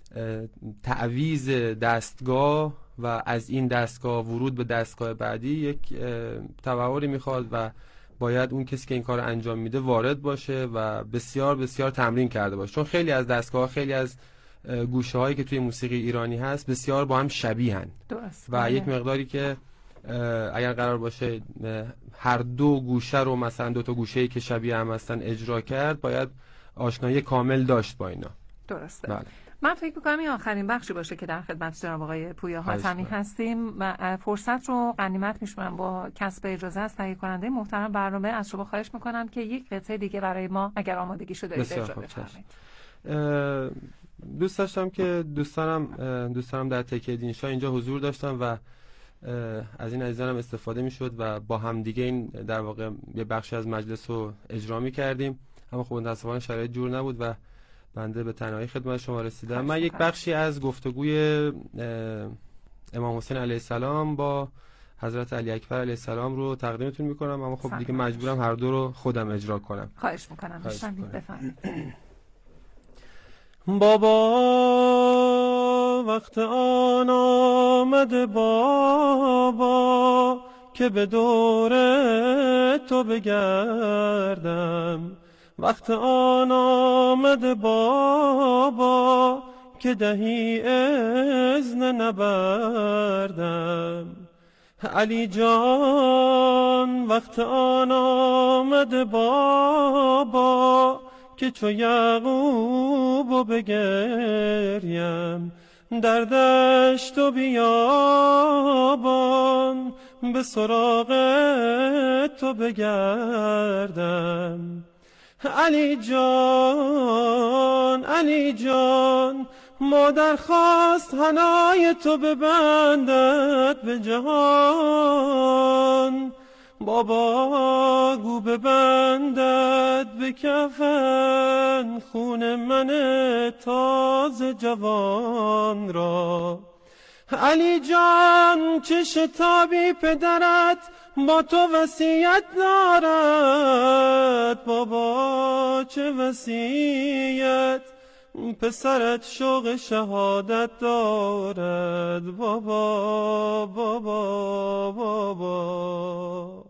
تعویض دستگاه و از این دستگاه ورود به دستگاه بعدی یک تبحری میخواد و باید اون کسی که این کار انجام میده وارد باشه و بسیار بسیار تمرین کرده باشه، چون خیلی از دستگاه، خیلی از گوشه هایی که توی موسیقی ایرانی هست بسیار با هم شبیهن و یک مقداری که اگر قرار باشه هر دو گوشه رو مثلا دو تا گوشه‌ای که شبیه هم هستن اجرا کرد، باید آشنایی کامل داشت با اینا. درسته. بله. من فکر می‌کنم این آخرین بخشی باشه که در خدمت جناب آقای پویا حاتمی هستیم و فرصت رو غنیمت می‌شمارم با کسب اجازه از تهیه کننده محترم برنامه از شما خواهش می‌کنم که یک قطعه دیگه برای ما اگر آمادگیشو دارید اجرا بفرمایید. دوست داشتم که دوستانم در تکیه دینشاه اینجا حضور داشتن و از این عزیزانم استفاده میشد و با هم دیگه این در واقع یه بخشی از مجلس رو اجرا می‌کردیم، اما خب متأسفانه شرایط جور نبود و بنده به تنهایی خدمت شما رسیدم. من یک بخشی از گفتگوی امام حسین علیه السلام با حضرت علی اکبر علیه السلام رو تقدیمتون میکنم، اما خب دیگه مجبورم هر دو رو خودم اجرا کنم. خواهش میکنم. بفرمایید. بابا وقت آن آمده بابا که به دور تو بگردم، وقت آن آمده بابا که دهی اذن نبردم. علی جان وقت آن آمده بابا که چو یعقوب بگریم، در دشت و بیابان به سراغ تو بگردم. علی جان مادر خواست حنای تو ببندد به جهان، بابا گو ببندد به کفن خون من تازه جوان را. علی جان چه شتابی پدرت با تو وصیت دارد، بابا چه وصیت پسرت شوق شهادت دارد، بابا بابا بابا.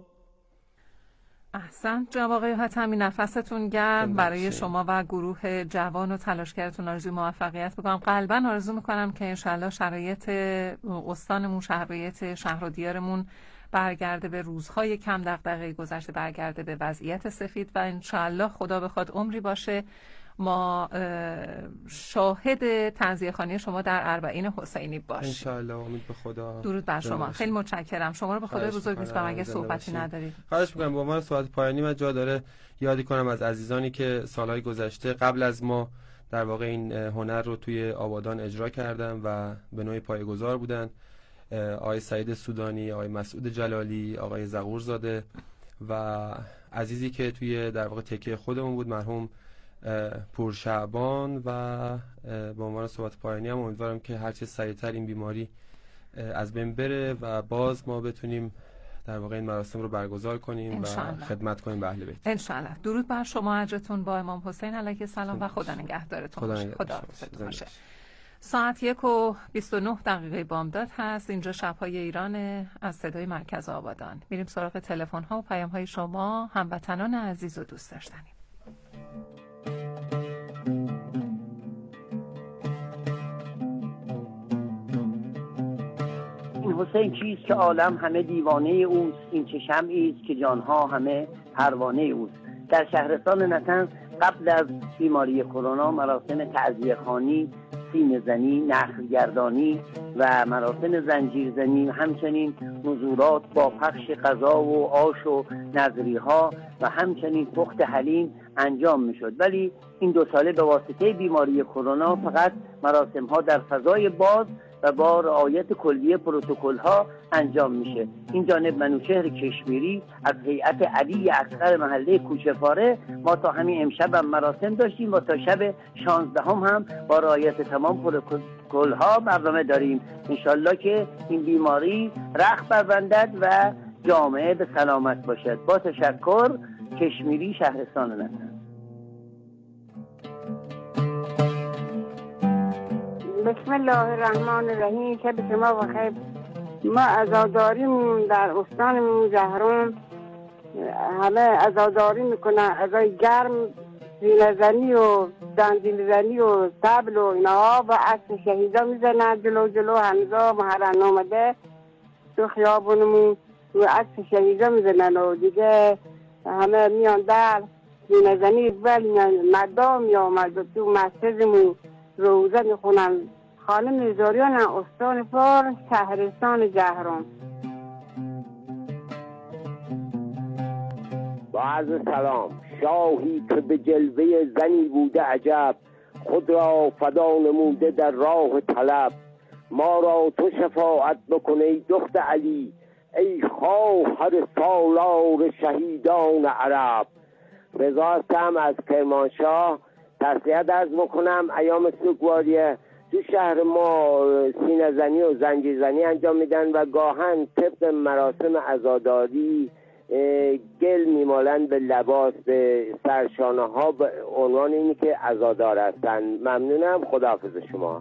احسن جناب آقای حاتمی، نفستون گرم. برای شما و گروه جوان و تلاشگرتون آرزوی موفقیت میکنم. قلبا آرزو میکنم که انشالله شرایط استانمون، شرایط شهر و دیارمون برگرده به روزهای کم دغدغه گذشته، برگرده به وضعیت سفید و انشالله خدا بخواد عمری باشه ما شاهد تعزیه خوانی شما در اربعین حسینی باشیم. انشالله، امید به خدا. درود بر شما. خیلی متشکرم. شما رو به خدا بزرگ می‌سپارم. اگه صحبتی ندارید خواهش می‌کنم. با من صحبت پایانی من جا داره یادی کنم از عزیزانی که سالهای گذشته قبل از ما در واقع این هنر رو توی آبادان اجرا کردن و به نوعی پایه‌گذار بودن. آقای سعید سودانی، آقای مسعود جلالی، آقای زغورزاده و عزیزی که توی در واقع تکیه خودمون بود مرحوم پورشعبان، و به عنوان صحبت پایانی هم امیدوارم که هرچه سریعتر این بیماری از بین بره و باز ما بتونیم در واقع این مراسم رو برگزار کنیم و خدمت کنیم به اهل بیت انشالله. درود بر شما، اجرتون با امام حسین علیه السلام و خدا نگهدارتون. خدا ساعت 1:29 بامداد هست. اینجا شب‌های ایران از صدای مرکز آبادان. میریم سراغ تلفن‌ها و پیام‌های شما هموطنان عزیز و دوست داشتنی. این حسین چیست که عالم همه دیوانه اوست، این چه شمعی است که جانها همه پروانه اوست. در شهرستان نطنز قبل از بیماری کرونا مراسم تعزیه خوانی، سینه زنی، نخلگردانی و مراسم زنجیرزنی، همچنین نزولات با پخش غذا و آش و نظری ها و همچنین پخت حلیم انجام می شد. ولی این 2 ساله به واسطه بیماری کرونا فقط مراسم ها در فضای باز و با رعایت کلیه پروتکل ها انجام میشه. این جانب منوچهر کشمیری از هیئت علی اصغر محله کوچه‌پاره ما تا همین امشب هم مراسم داشتیم و تا شب 16 هم با رعایت تمام پروتکل ها برنامه داریم. انشالله که این بیماری رخت بربندد و جامعه به سلامت باشد. با تشکر. کشمیری، شهرستان نطنز. بسم الله الرحمن الرحیم. شب شما بخیر. ما عزاداریم در استان جهرم، همه عزاداری میکنن، عزای گرم، سینه زنی و دندیل زنی و طبل و اینها و عکس شهیدا میزنن جلو همزا محرم آمده تو خیابونمون و عکس شهیدا میزنن و دیگه همه میان در سینه زنی ولی مردم یا مردم تو مسجدمون روزه میخونن. خانم زاریان استان فارس، شهرستان جهرم. با عرض سلام. شاهی که به جلوه زنی بوده عجب، خود را فدا نموده در راه طلب. ما را تو شفاعت بکن ای دخت علی، ای خواهر سالار شهیدان عرب. رضا هستم از کرمانشاه. تسلیت عرض بکنم ایام سوگواریه تو شهر ما سینه زنی و زنجیر زنی انجام میدن و گاهن طبق مراسم عزاداری گل میمالن به لباس به سرشانه ها به عنوان اینی که عزادار هستن. ممنونم. خداحافظ شما.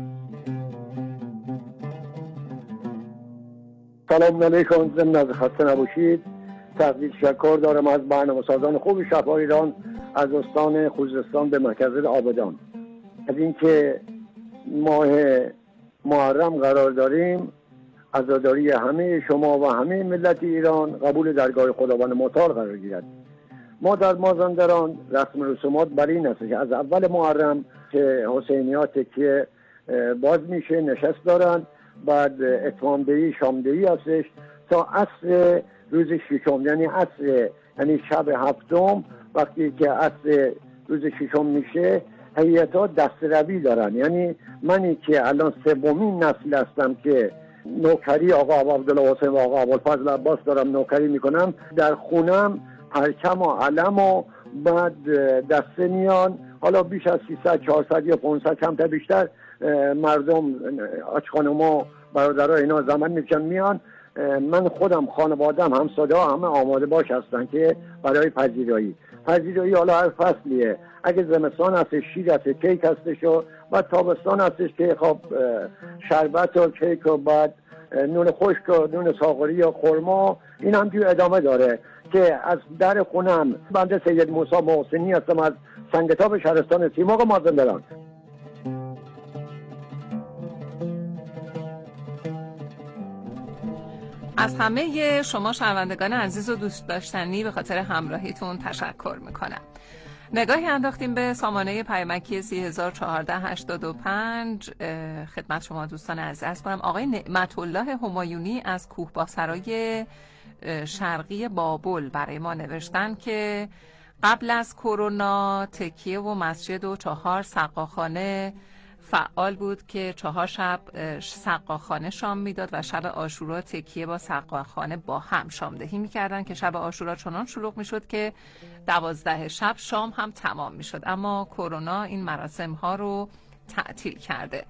سلام علیکم. ضمن از خسته نباشید. تقدیر شکر دارم از برنامه‌سازان خوب شب‌های ایران از استان خوزستان به مرکز آبادان از اینکه ماه محرم قرار داریم. عزاداری همه شما و همه ملت ایران قبول درگاه خداوند متعال قرار گیرد. ما در مازندران رسم رسومات بر این است که از اول محرم که حسینیات که باز میشه نشست دارن، بعد اتمامدهی شامدهی هستش تا عصر روز ششم، یعنی عصر یعنی شب هفتم وقتی که عصر روز ششم میشه هیئت‌ها دستروی دارن. یعنی منی که الان 3مین نسل هستم که نوکری آقا عبدالله حسین و آقا ابوالفضل عباس دارم نوکری میکنم، در خونم پرچم و علم و بعد دسته میان، حالا بیش از 300 400 یا 500 کمتر بیشتر مردم آج خانوما برادرها اینا زمان میکشن میان. من خودم خانوادم همساده ها همه آماده باش هستن که برای پذیرایی حالا هر فصلیه. اگه زمستان هستش شیر هستش، کیک هستش و بعد تابستان هستش که خب شربت و کیک و بعد نون خشک و نون ساغری یا خرما. این هم توی ادامه داره که از در خونم بنده سید موسی محسنی هستم از سنگتاب شهرستان سیمرغ مازندران. از همه شما شنوندگان عزیز و دوست داشتنی به خاطر همراهیتون تشکر میکنم. نگاهی انداختیم به سامانه پیامکی 3485 خدمت شما دوستان عزیز عرض کنم. آقای نعمت الله همایونی از کوهباسرای شرقی بابل برای ما نوشتن که قبل از کرونا تکیه و مسجد و 4 سقاخانه فعال بود که 4 شب سقاخانه شام میداد و شب عاشورا تکیه با سقاخانه با هم شامدهی میکردن که شب عاشورا چنان شلوغ میشد که 12 شب شام هم تمام میشد. اما کرونا این مراسم ها رو تعطیل کرده.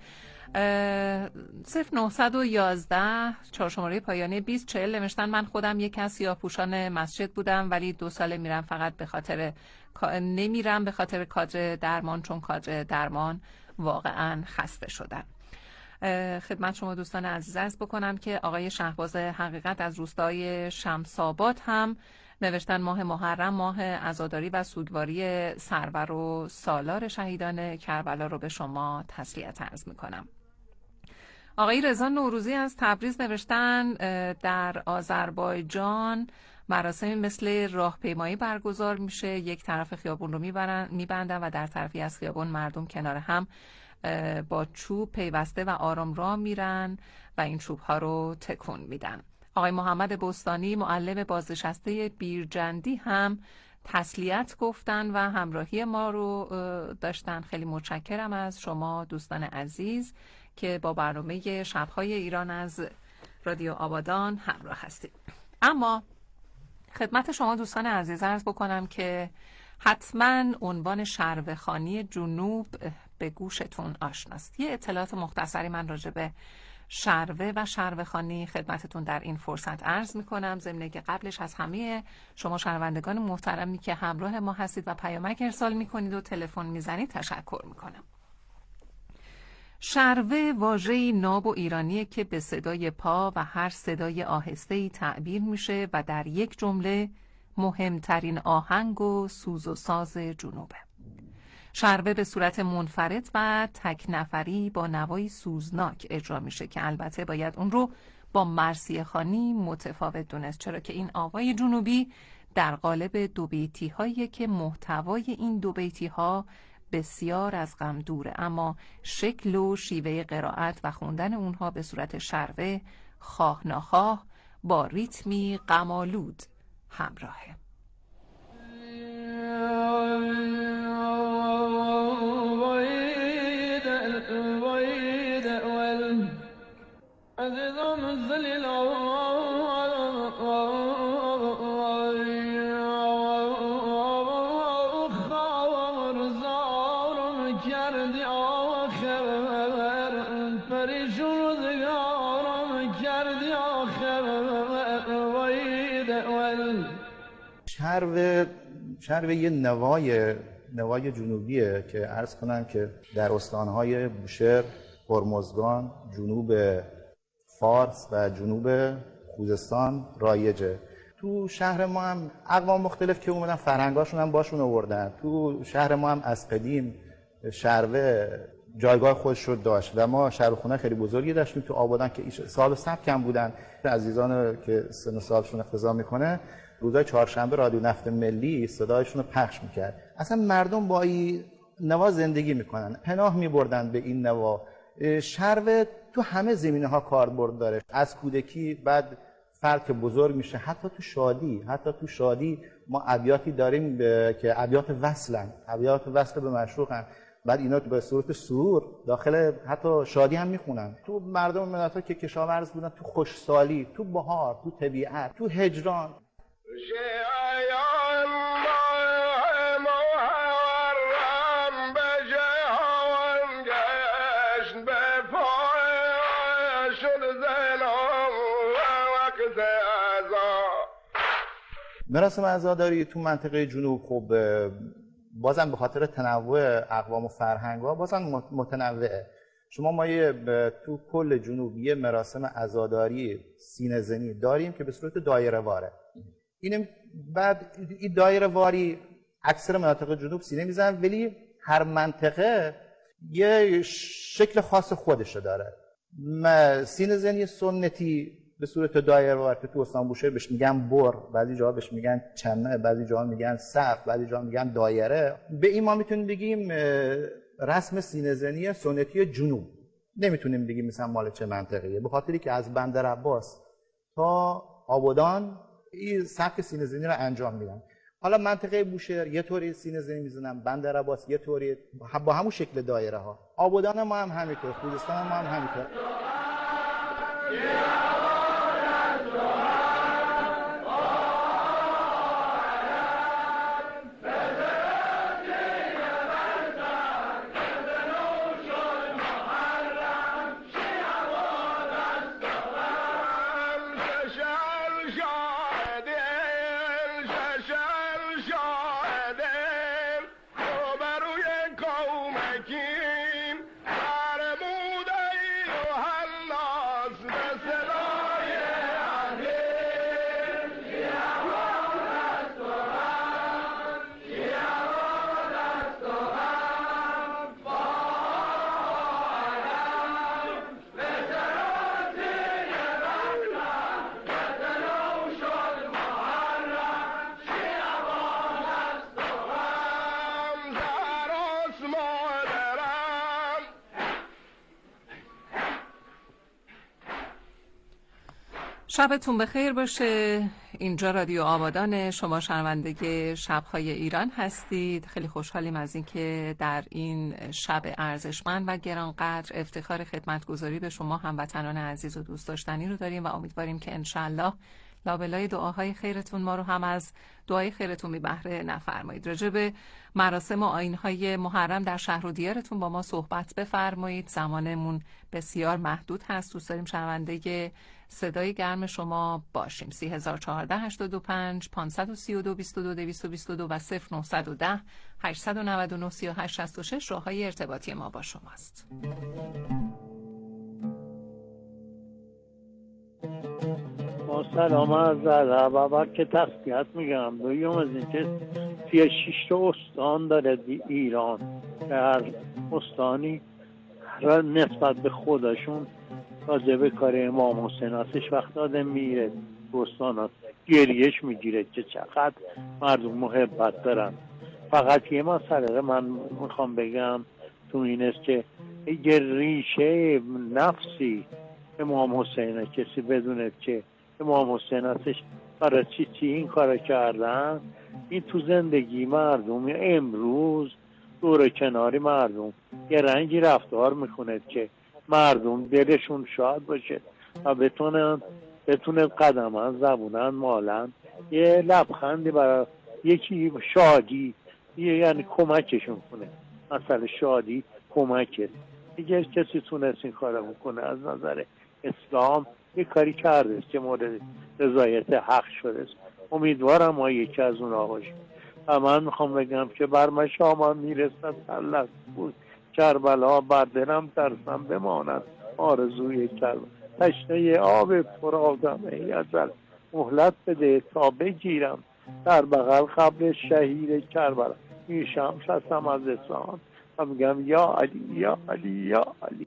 0911 4 پایانی 2040 نوشتن من خودم یکی از سیاه‌پوشان مسجد بودم ولی 2 ساله میرم فقط به خاطر نمیرم به خاطر کادر درمان، چون کادر درمان واقعا خسته شدن. خدمت شما دوستان عزیز عرض بکنم که آقای شهباز حقیقت از روستای شمس‌آباد هم نوشتن ماه محرم ماه عزاداری و سوگواری سرور و سالار شهیدان کربلا رو به شما تسلیت عرض میکنم. آقای رضا نوروزی از تبریز نوشتن در آذربایجان مراسمی مثل راهپیمایی برگزار میشه، یک طرف خیابون رو میبندن و در طرفی از خیابون مردم کنار هم با چوب پیوسته و آرام راه میرن و این چوب ها رو تکون میدن. آقای محمد بستانی معلم بازنشسته بیرجندی هم تسلیت گفتن و همراهی ما رو داشتن. خیلی متشکرم از شما دوستان عزیز که با برنامه شب‌های ایران از رادیو آبادان همراه هستید. اما خدمت شما دوستان عزیز عرض بکنم که حتما عنوان شروه‌خوانی جنوب به گوشتون آشناست. یه اطلاعات مختصری من راجع به شروه و شروه‌خوانی خدمتتون در این فرصت عرض میکنم، ضمن که قبلش از همه شما شنوندگان محترمی که همراه ما هستید و پیامک ارسال میکنید و تلفن میزنید تشکر میکنم. شروه واژه‌ای ناب و ایرانیه که به صدای پا و هر صدای آهسته‌ای تعبیر میشه و در یک جمله مهمترین آهنگ و سوز و ساز جنوبه. شروه به صورت منفرد و تک نفری با نوایی سوزناک اجرا میشه که البته باید اون رو با مرثیه خوانی متفاوت دونست، چرا که این آوای جنوبی در قالب دو بیتی هایی که محتوای این دو بیتی ها بسیار از غم دوره، اما شکل و شیوه قرائت و خوندن اونها به صورت شروه خواه ناخواه با ریتمی غم‌آلود همراهه. شروه یه نوای جنوبیه که عرض کنم که در استانهای بوشهر، هرمزگان، جنوب فارس و جنوب خوزستان رایجه. تو شهر ما هم اقوام مختلف که اومدن فرهنگاشون هم باشون آوردن. تو شهر ما هم از قدیم شروه جایگاه خودش رو داشت و ما شروه‌خونه خیلی بزرگی داشتیم تو آبادان که سال و سبک هم بودن. عزیزان که سن و سالشون اقتضا میکنه روزای چهارشنبه رادیو نفت ملی صدایشون رو پخش میکرد. اصلا مردم با این نوا زندگی میکنن، پناه میبردن به این نوا. شروه تو همه زمینه‌ها کاربرد داره، از کودکی بعد فرق بزرگ میشه، حتی تو شادی ما ابیاتی داریم که ابیات وصل به معشوقن، بعد اینا به صورت سرور داخل حتی شادی هم میخونن. تو مردم ملت‌ها که کشاورز بودن، تو خوشسالی، تو بهار، تو طبیعت، تو هجران. مراسم عزاداری تو منطقه جنوب خب بازم به خاطر تنوع اقوام و فرهنگ‌ها بازم متنوعه. ما تو کل جنوب یه مراسم عزاداری سینه‌زنی داریم که به صورت دایره واره. بعد این دایره واری اکثر مناطق جنوب سینه میزنن، ولی هر منطقه یه شکل خاص خودش داره. سینه‌زنی سنتی به صورت دایره وار که تو استان بوشهر بهش میگن بر، بعضی جاها بهش میگن چمه، بعضی جاها میگن صف، بعضی جاها میگن دایره. به این ما میتونیم بگیم رسم سینه‌زنی سنتی جنوب. نمیتونیم بگیم مثلا مال چه منطقه‌ایه، به خاطری که از بندرعباس تا آبادان این سبک سینه‌زنی رو انجام میدن. حالا منطقه بوشهر یه طوری سینه‌زنی میزنن، بندرعباس یه طوری، با همون شکل دایره ها. آبادان ما هم همینطور، خوزستان ما هم همینطور. شبتون بخیر باشه. اینجا رادیو آبادان، شما شنونده شب‌های ایران هستید. خیلی خوشحالیم از اینکه در این شب ارزشمند و گرانقدر افتخار خدمتگزاری به شما هموطنان عزیز و دوست داشتنی رو داریم و امیدواریم که انشالله لابلای دعاهای خیرتون ما رو هم از دعای خیرتون بی بهره نفرمایید. راجع به مراسم و آیین‌های محرم در شهر و دیارتون با ما صحبت بفرمایید. زمانمون بسیار محدود هست. دوست داریم شنونده صدای گرم شما باشیم. 3014 825 532 22 222 و 0910 899 3866 راههای ارتباطی ما با شماست. با سلام از اول که تسلیت میگم. دویم از اینکه 36 تا استان داره ایران، در استانی نسبت به خودشون راجع به کار امام حسین هستش. وقت آدم میره استانات گریهش میگیره که چقدر مردم محبت دارن. فقط یه مسئله من میخوام بگم تو این است که یه ریشه نفسی امام حسین کسی بدونه که امام حسین هستش برای چی این کار کردن، این تو زندگی مردم امروز دور کناری مردم یه رنگی رفتار میکنه که مردم دلشون شاد باشه و بتونه قدمن زبونن مالن یه لبخندی برای یکی شادی یعنی کمکشون کنه. مثلا شادی کمکه. اگر کسی تونست این کار بکنه از نظر اسلام یه کاری کرده که مورد رضایت حق شده. امیدوارم ما یکی از اونها باشیم. و من میخوام بگم که بر مشامم میرسد الله بود کربلا، بر دلم ترسم بماند آرزوی کربلا. تشنه آب پرآدم ای ازل، مهلت بده تا بگیرم در بغل قبر شهید کربلا. میشم شستم از اسلام و میگم یا علی یا علی یا علی.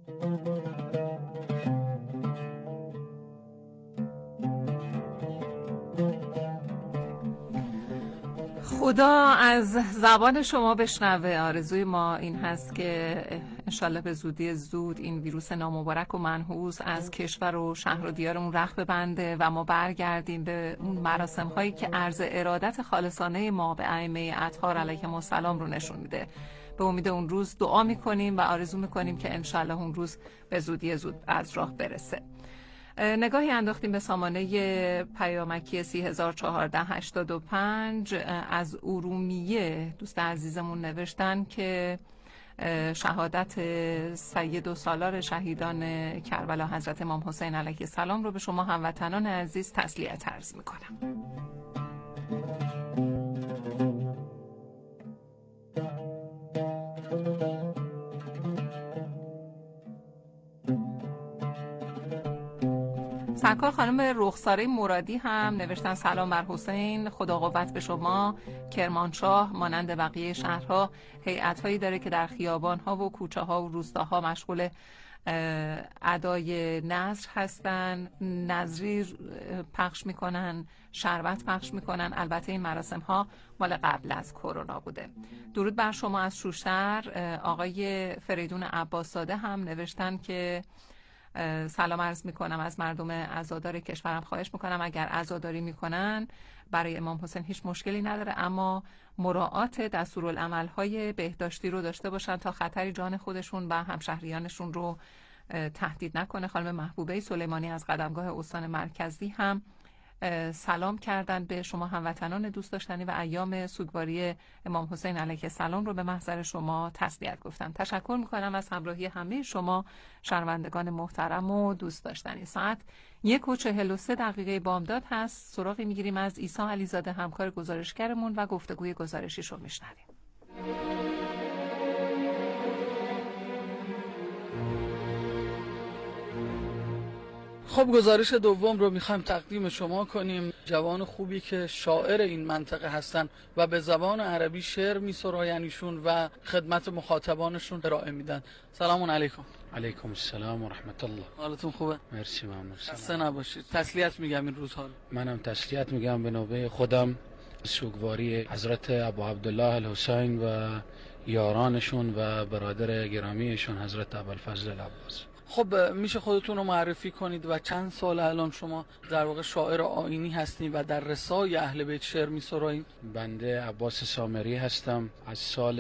خدا از زبان شما بشنوه. آرزوی ما این هست که انشالله به زودی زود این ویروس نامبارک و منحوس از کشور و شهر و دیارمون رخ ببنده و ما برگردیم به اون مراسم هایی که عرض ارادت خالصانه ما به ائمه اطهار علیهم السلام رو نشون میده. به امید اون روز دعا میکنیم و آرزو میکنیم که انشالله اون روز به زودی زود از راه برسه. نگاهی انداختیم به سامانه پیامکی 301485 از ارومیه. دوست عزیزمون نوشتن که شهادت سید و سالار شهیدان کربلا حضرت امام حسین علیه السلام رو به شما هموطنان عزیز تسلیت عرض میکنم. سرکار خانم رخساره مرادی هم نوشتن سلام بر حسین، خدا قوت به شما. کرمانشاه مانند بقیه شهرها هیئت‌هایی داره که در خیابان‌ها و کوچه‌ها و روستاها مشغول ادای نذر هستن، نذری پخش میکنن، شربت پخش میکنن. البته این مراسم ها مال قبل از کرونا بوده. درود بر شما از شوشتر. آقای فریدون عباس‌زاده هم نوشتن که سلام عرض میکنم از مردم عزادار کشورم. خواهش میکنم اگر عزاداری میکنن برای امام حسین هیچ مشکلی نداره، اما مراعات دستورالعمل‌های بهداشتی رو داشته باشن تا خطری جان خودشون و همشهریانشون رو تهدید نکنه. خانم محبوبه سلیمانی از قدمگاه استان مرکزی هم سلام کردن به شما هموطنان دوست داشتنی و ایام سوگواری امام حسین علیه السلام رو به محضر شما تسلیت گفتن. تشکر میکنم از همراهی همه شما شنوندگان محترم و دوست داشتنی. ساعت 1:43 بامداد هست. سراغی میگیریم از عیسی علیزاده همکار گزارشگرمون و گفتگوی گزارشیش رو میشنویم. خب گزارش دوم رو میخوایم تقدیم شما کنیم. جوان خوبی که شاعر این منطقه هستن و به زبان عربی شعر میسراین ایشون و خدمت مخاطبانشون ارائه میدن. سلام علیکم. علیکم السلام و رحمت الله. حالتون خوبه؟ مرسی ممنون. خسته نباشید. تسلیت میگم این روزها. منم تسلیت میگم به نوبه خودم سوگواری حضرت ابو عبدالله الحسین و یارانشون و برادر گرامیشون حضرت ابوالفضل العباس. خب میشه خودتون رو معرفی کنید و چند سال الان شما در واقع شاعر آیینی هستید و در رسای اهل بیت شعر میسرایید؟ بنده عباس سامری هستم. از سال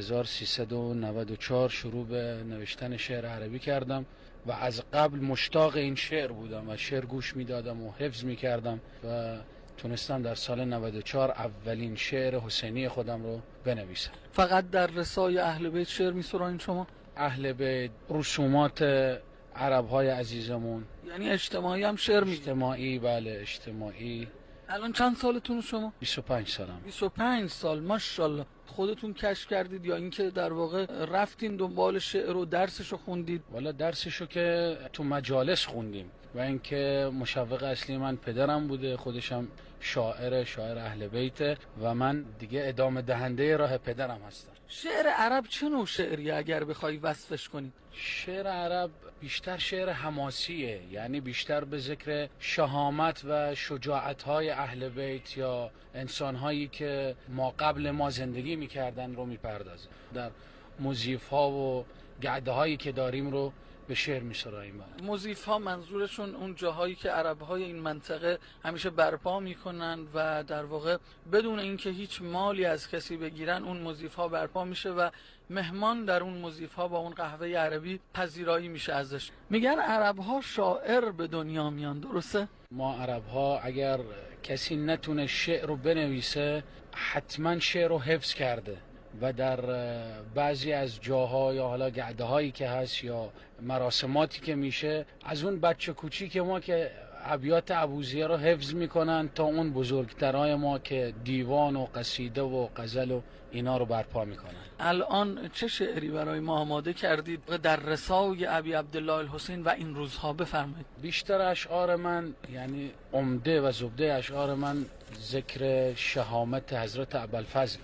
1394 شروع به نوشتن شعر عربی کردم و از قبل مشتاق این شعر بودم و شعر گوش میدادم و حفظ میکردم و تونستم در سال 94 اولین شعر حسینی خودم رو بنویسم. فقط در رسای اهل بیت شعر میسرایید شما؟ اهل بیت، رسومات عرب‌های عزیزمون، یعنی اجتماعی هم شعر میگید؟ اجتماعی، بله اجتماعی. الان چند سالتون شما؟ 25 سالم. 25 سال، ماشاءالله. خودتون کشف کردید یا اینکه در واقع رفتین دنبال شعر و درسشو خوندید؟ والا درسشو که تو مجالس خوندیم و اینکه مشوق اصلی من پدرم بوده، خودشم شاعر اهل بیت و من دیگه ادامه دهنده راه پدرم هستم. شعر عرب چه نوع شعریه اگر بخوای وصفش کنی؟ شعر عرب بیشتر شعر حماسیه، یعنی بیشتر به ذکر شهامت و شجاعت‌های اهل بیت یا انسان‌هایی که ما قبل ما زندگی می‌کردن رو می‌پردازه. در موزیف‌ها و گعده‌هایی که داریم رو به شعر می‌سراییم. موزیف‌ها منظورشون اون جاهایی که عرب‌های این منطقه همیشه برپا می‌کنن و در واقع بدون اینکه هیچ مالی از کسی بگیرن اون موزیف‌ها برپا میشه و مهمان در اون موزیف‌ها با اون قهوه عربی پذیرایی میشه ازش. میگن عرب‌ها شاعر به دنیا میان، درسته؟ ما عرب‌ها اگر کسی نتونه شعر رو بنویسه حتما شعر رو حفظ کرده و در بعضی از جاها یا حالا گعده هایی که هست یا مراسماتی که میشه از اون بچه کوچیک ما که ابیات ابوذیه رو حفظ میکنن تا اون بزرگترای ما که دیوان و قصیده و غزل و اینا رو برپا میکنن. الان چه شعری برای ما آماده کردید در رسای ابی عبدالله الحسین و این روزها؟ بفرمایید. بیشتر اشعار من، یعنی عمده و زبده اشعار من ذکر شهامت حضرت ابوالفضل.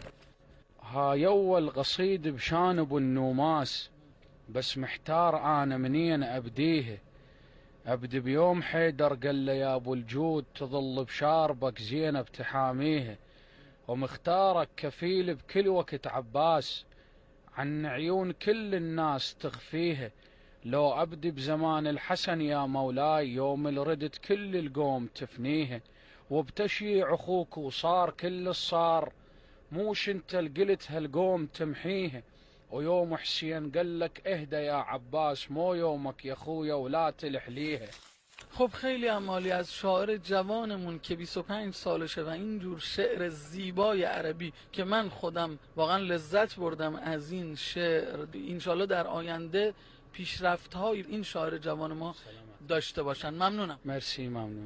هاي أول قصيد بشان أبو النوماس بس محتار أنا منين أبديه. أبدي بيوم حيدر قال لي يا أبو الجود تظل بشاربك زينب تحاميه ومختارك كفيل بكل وقت عباس عن عيون كل الناس تخفيه. لو أبدي بزمان الحسن يا مولاي يوم الردت كل القوم تفنيه وبتشيع أخوك وصار كل الصار موش انت القلت هالقوم تمحيه. ويوم حسين قال لك اهدى يا عباس مو يومك يا خويا ولا تلحليه. خب خیلی عمالی از شاعر جوانمون که 25 سالشه و اینجور شعر زیبای عربی که من خودم واقعا لذت بردم از این شعر. انشالله در آینده پیشرفت‌های این شاعر جوان ما داشته باشن. ممنونم. مرسی، ممنون.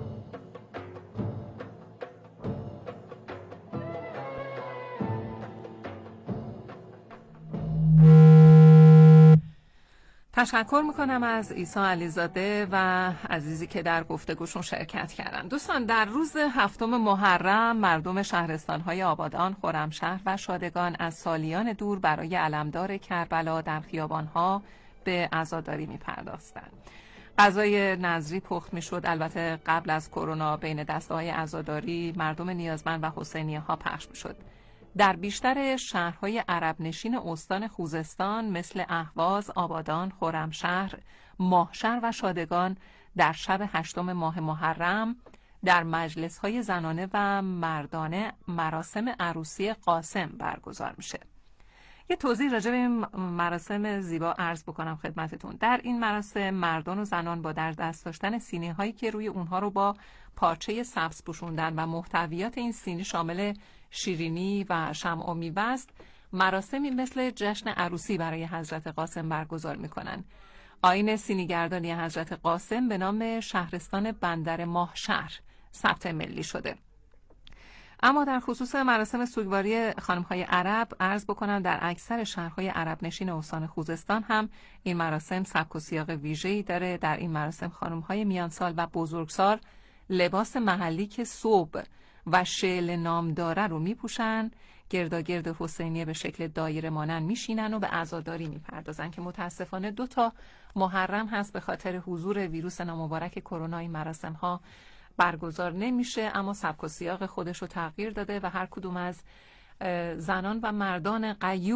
تشکر میکنم از عیسی علیزاده و عزیزی که در گفتگوشون شرکت کردن. دوستان، در روز 7 محرم مردم شهرستان‌های آبادان، خرمشهر و شادگان از سالیان دور برای علمدار کربلا در خیابان‌ها به عزاداری می‌پرداختند. غذای نظری پخت می‌شد. البته قبل از کرونا بین دسته‌های عزاداری مردم نیازمند و حسینیه‌ها پخش می‌شد. در بیشتر شهرهای عرب نشین استان خوزستان مثل اهواز، آبادان، خرمشهر، ماهشهر و شادگان در شب 8 ماه محرم در مجلس‌های زنانه و مردانه مراسم عروسی قاسم برگزار میشه. یه توضیح راجع به این مراسم زیبا عرض بکنم خدمتتون. در این مراسم مردان و زنان با در دست داشتن سینی‌هایی که روی اونها رو با پارچه سبز پوشوندن و محتویات این سینی شامل شیرینی و شمع و میوه است، مراسمی مثل جشن عروسی برای حضرت قاسم برگزار میکنن. آیین سینیگردانی حضرت قاسم به نام شهرستان بندر ماهشهر ثبت ملی شده. اما در خصوص مراسم سوگواری خانم‌های عرب عرض بکنم در اکثر شهرهای عرب نشین استان خوزستان هم این مراسم سبک و سیاق ویژه‌ای داره. در این مراسم خانم‌های میانسال و بزرگسال لباس محلی که ثوب و شعل نام داره رو میپوشن، گرداگرد حسینیه به شکل دایره مانند میشینن و به عزاداری میپردازن که متاسفانه 2 محرم هست به خاطر حضور ویروس نامبارک کرونا این مراسم ها برگزار نمیشه، اما سبک و سیاق خودش رو تغییر داده و هر کدوم از زنان و مردان غیور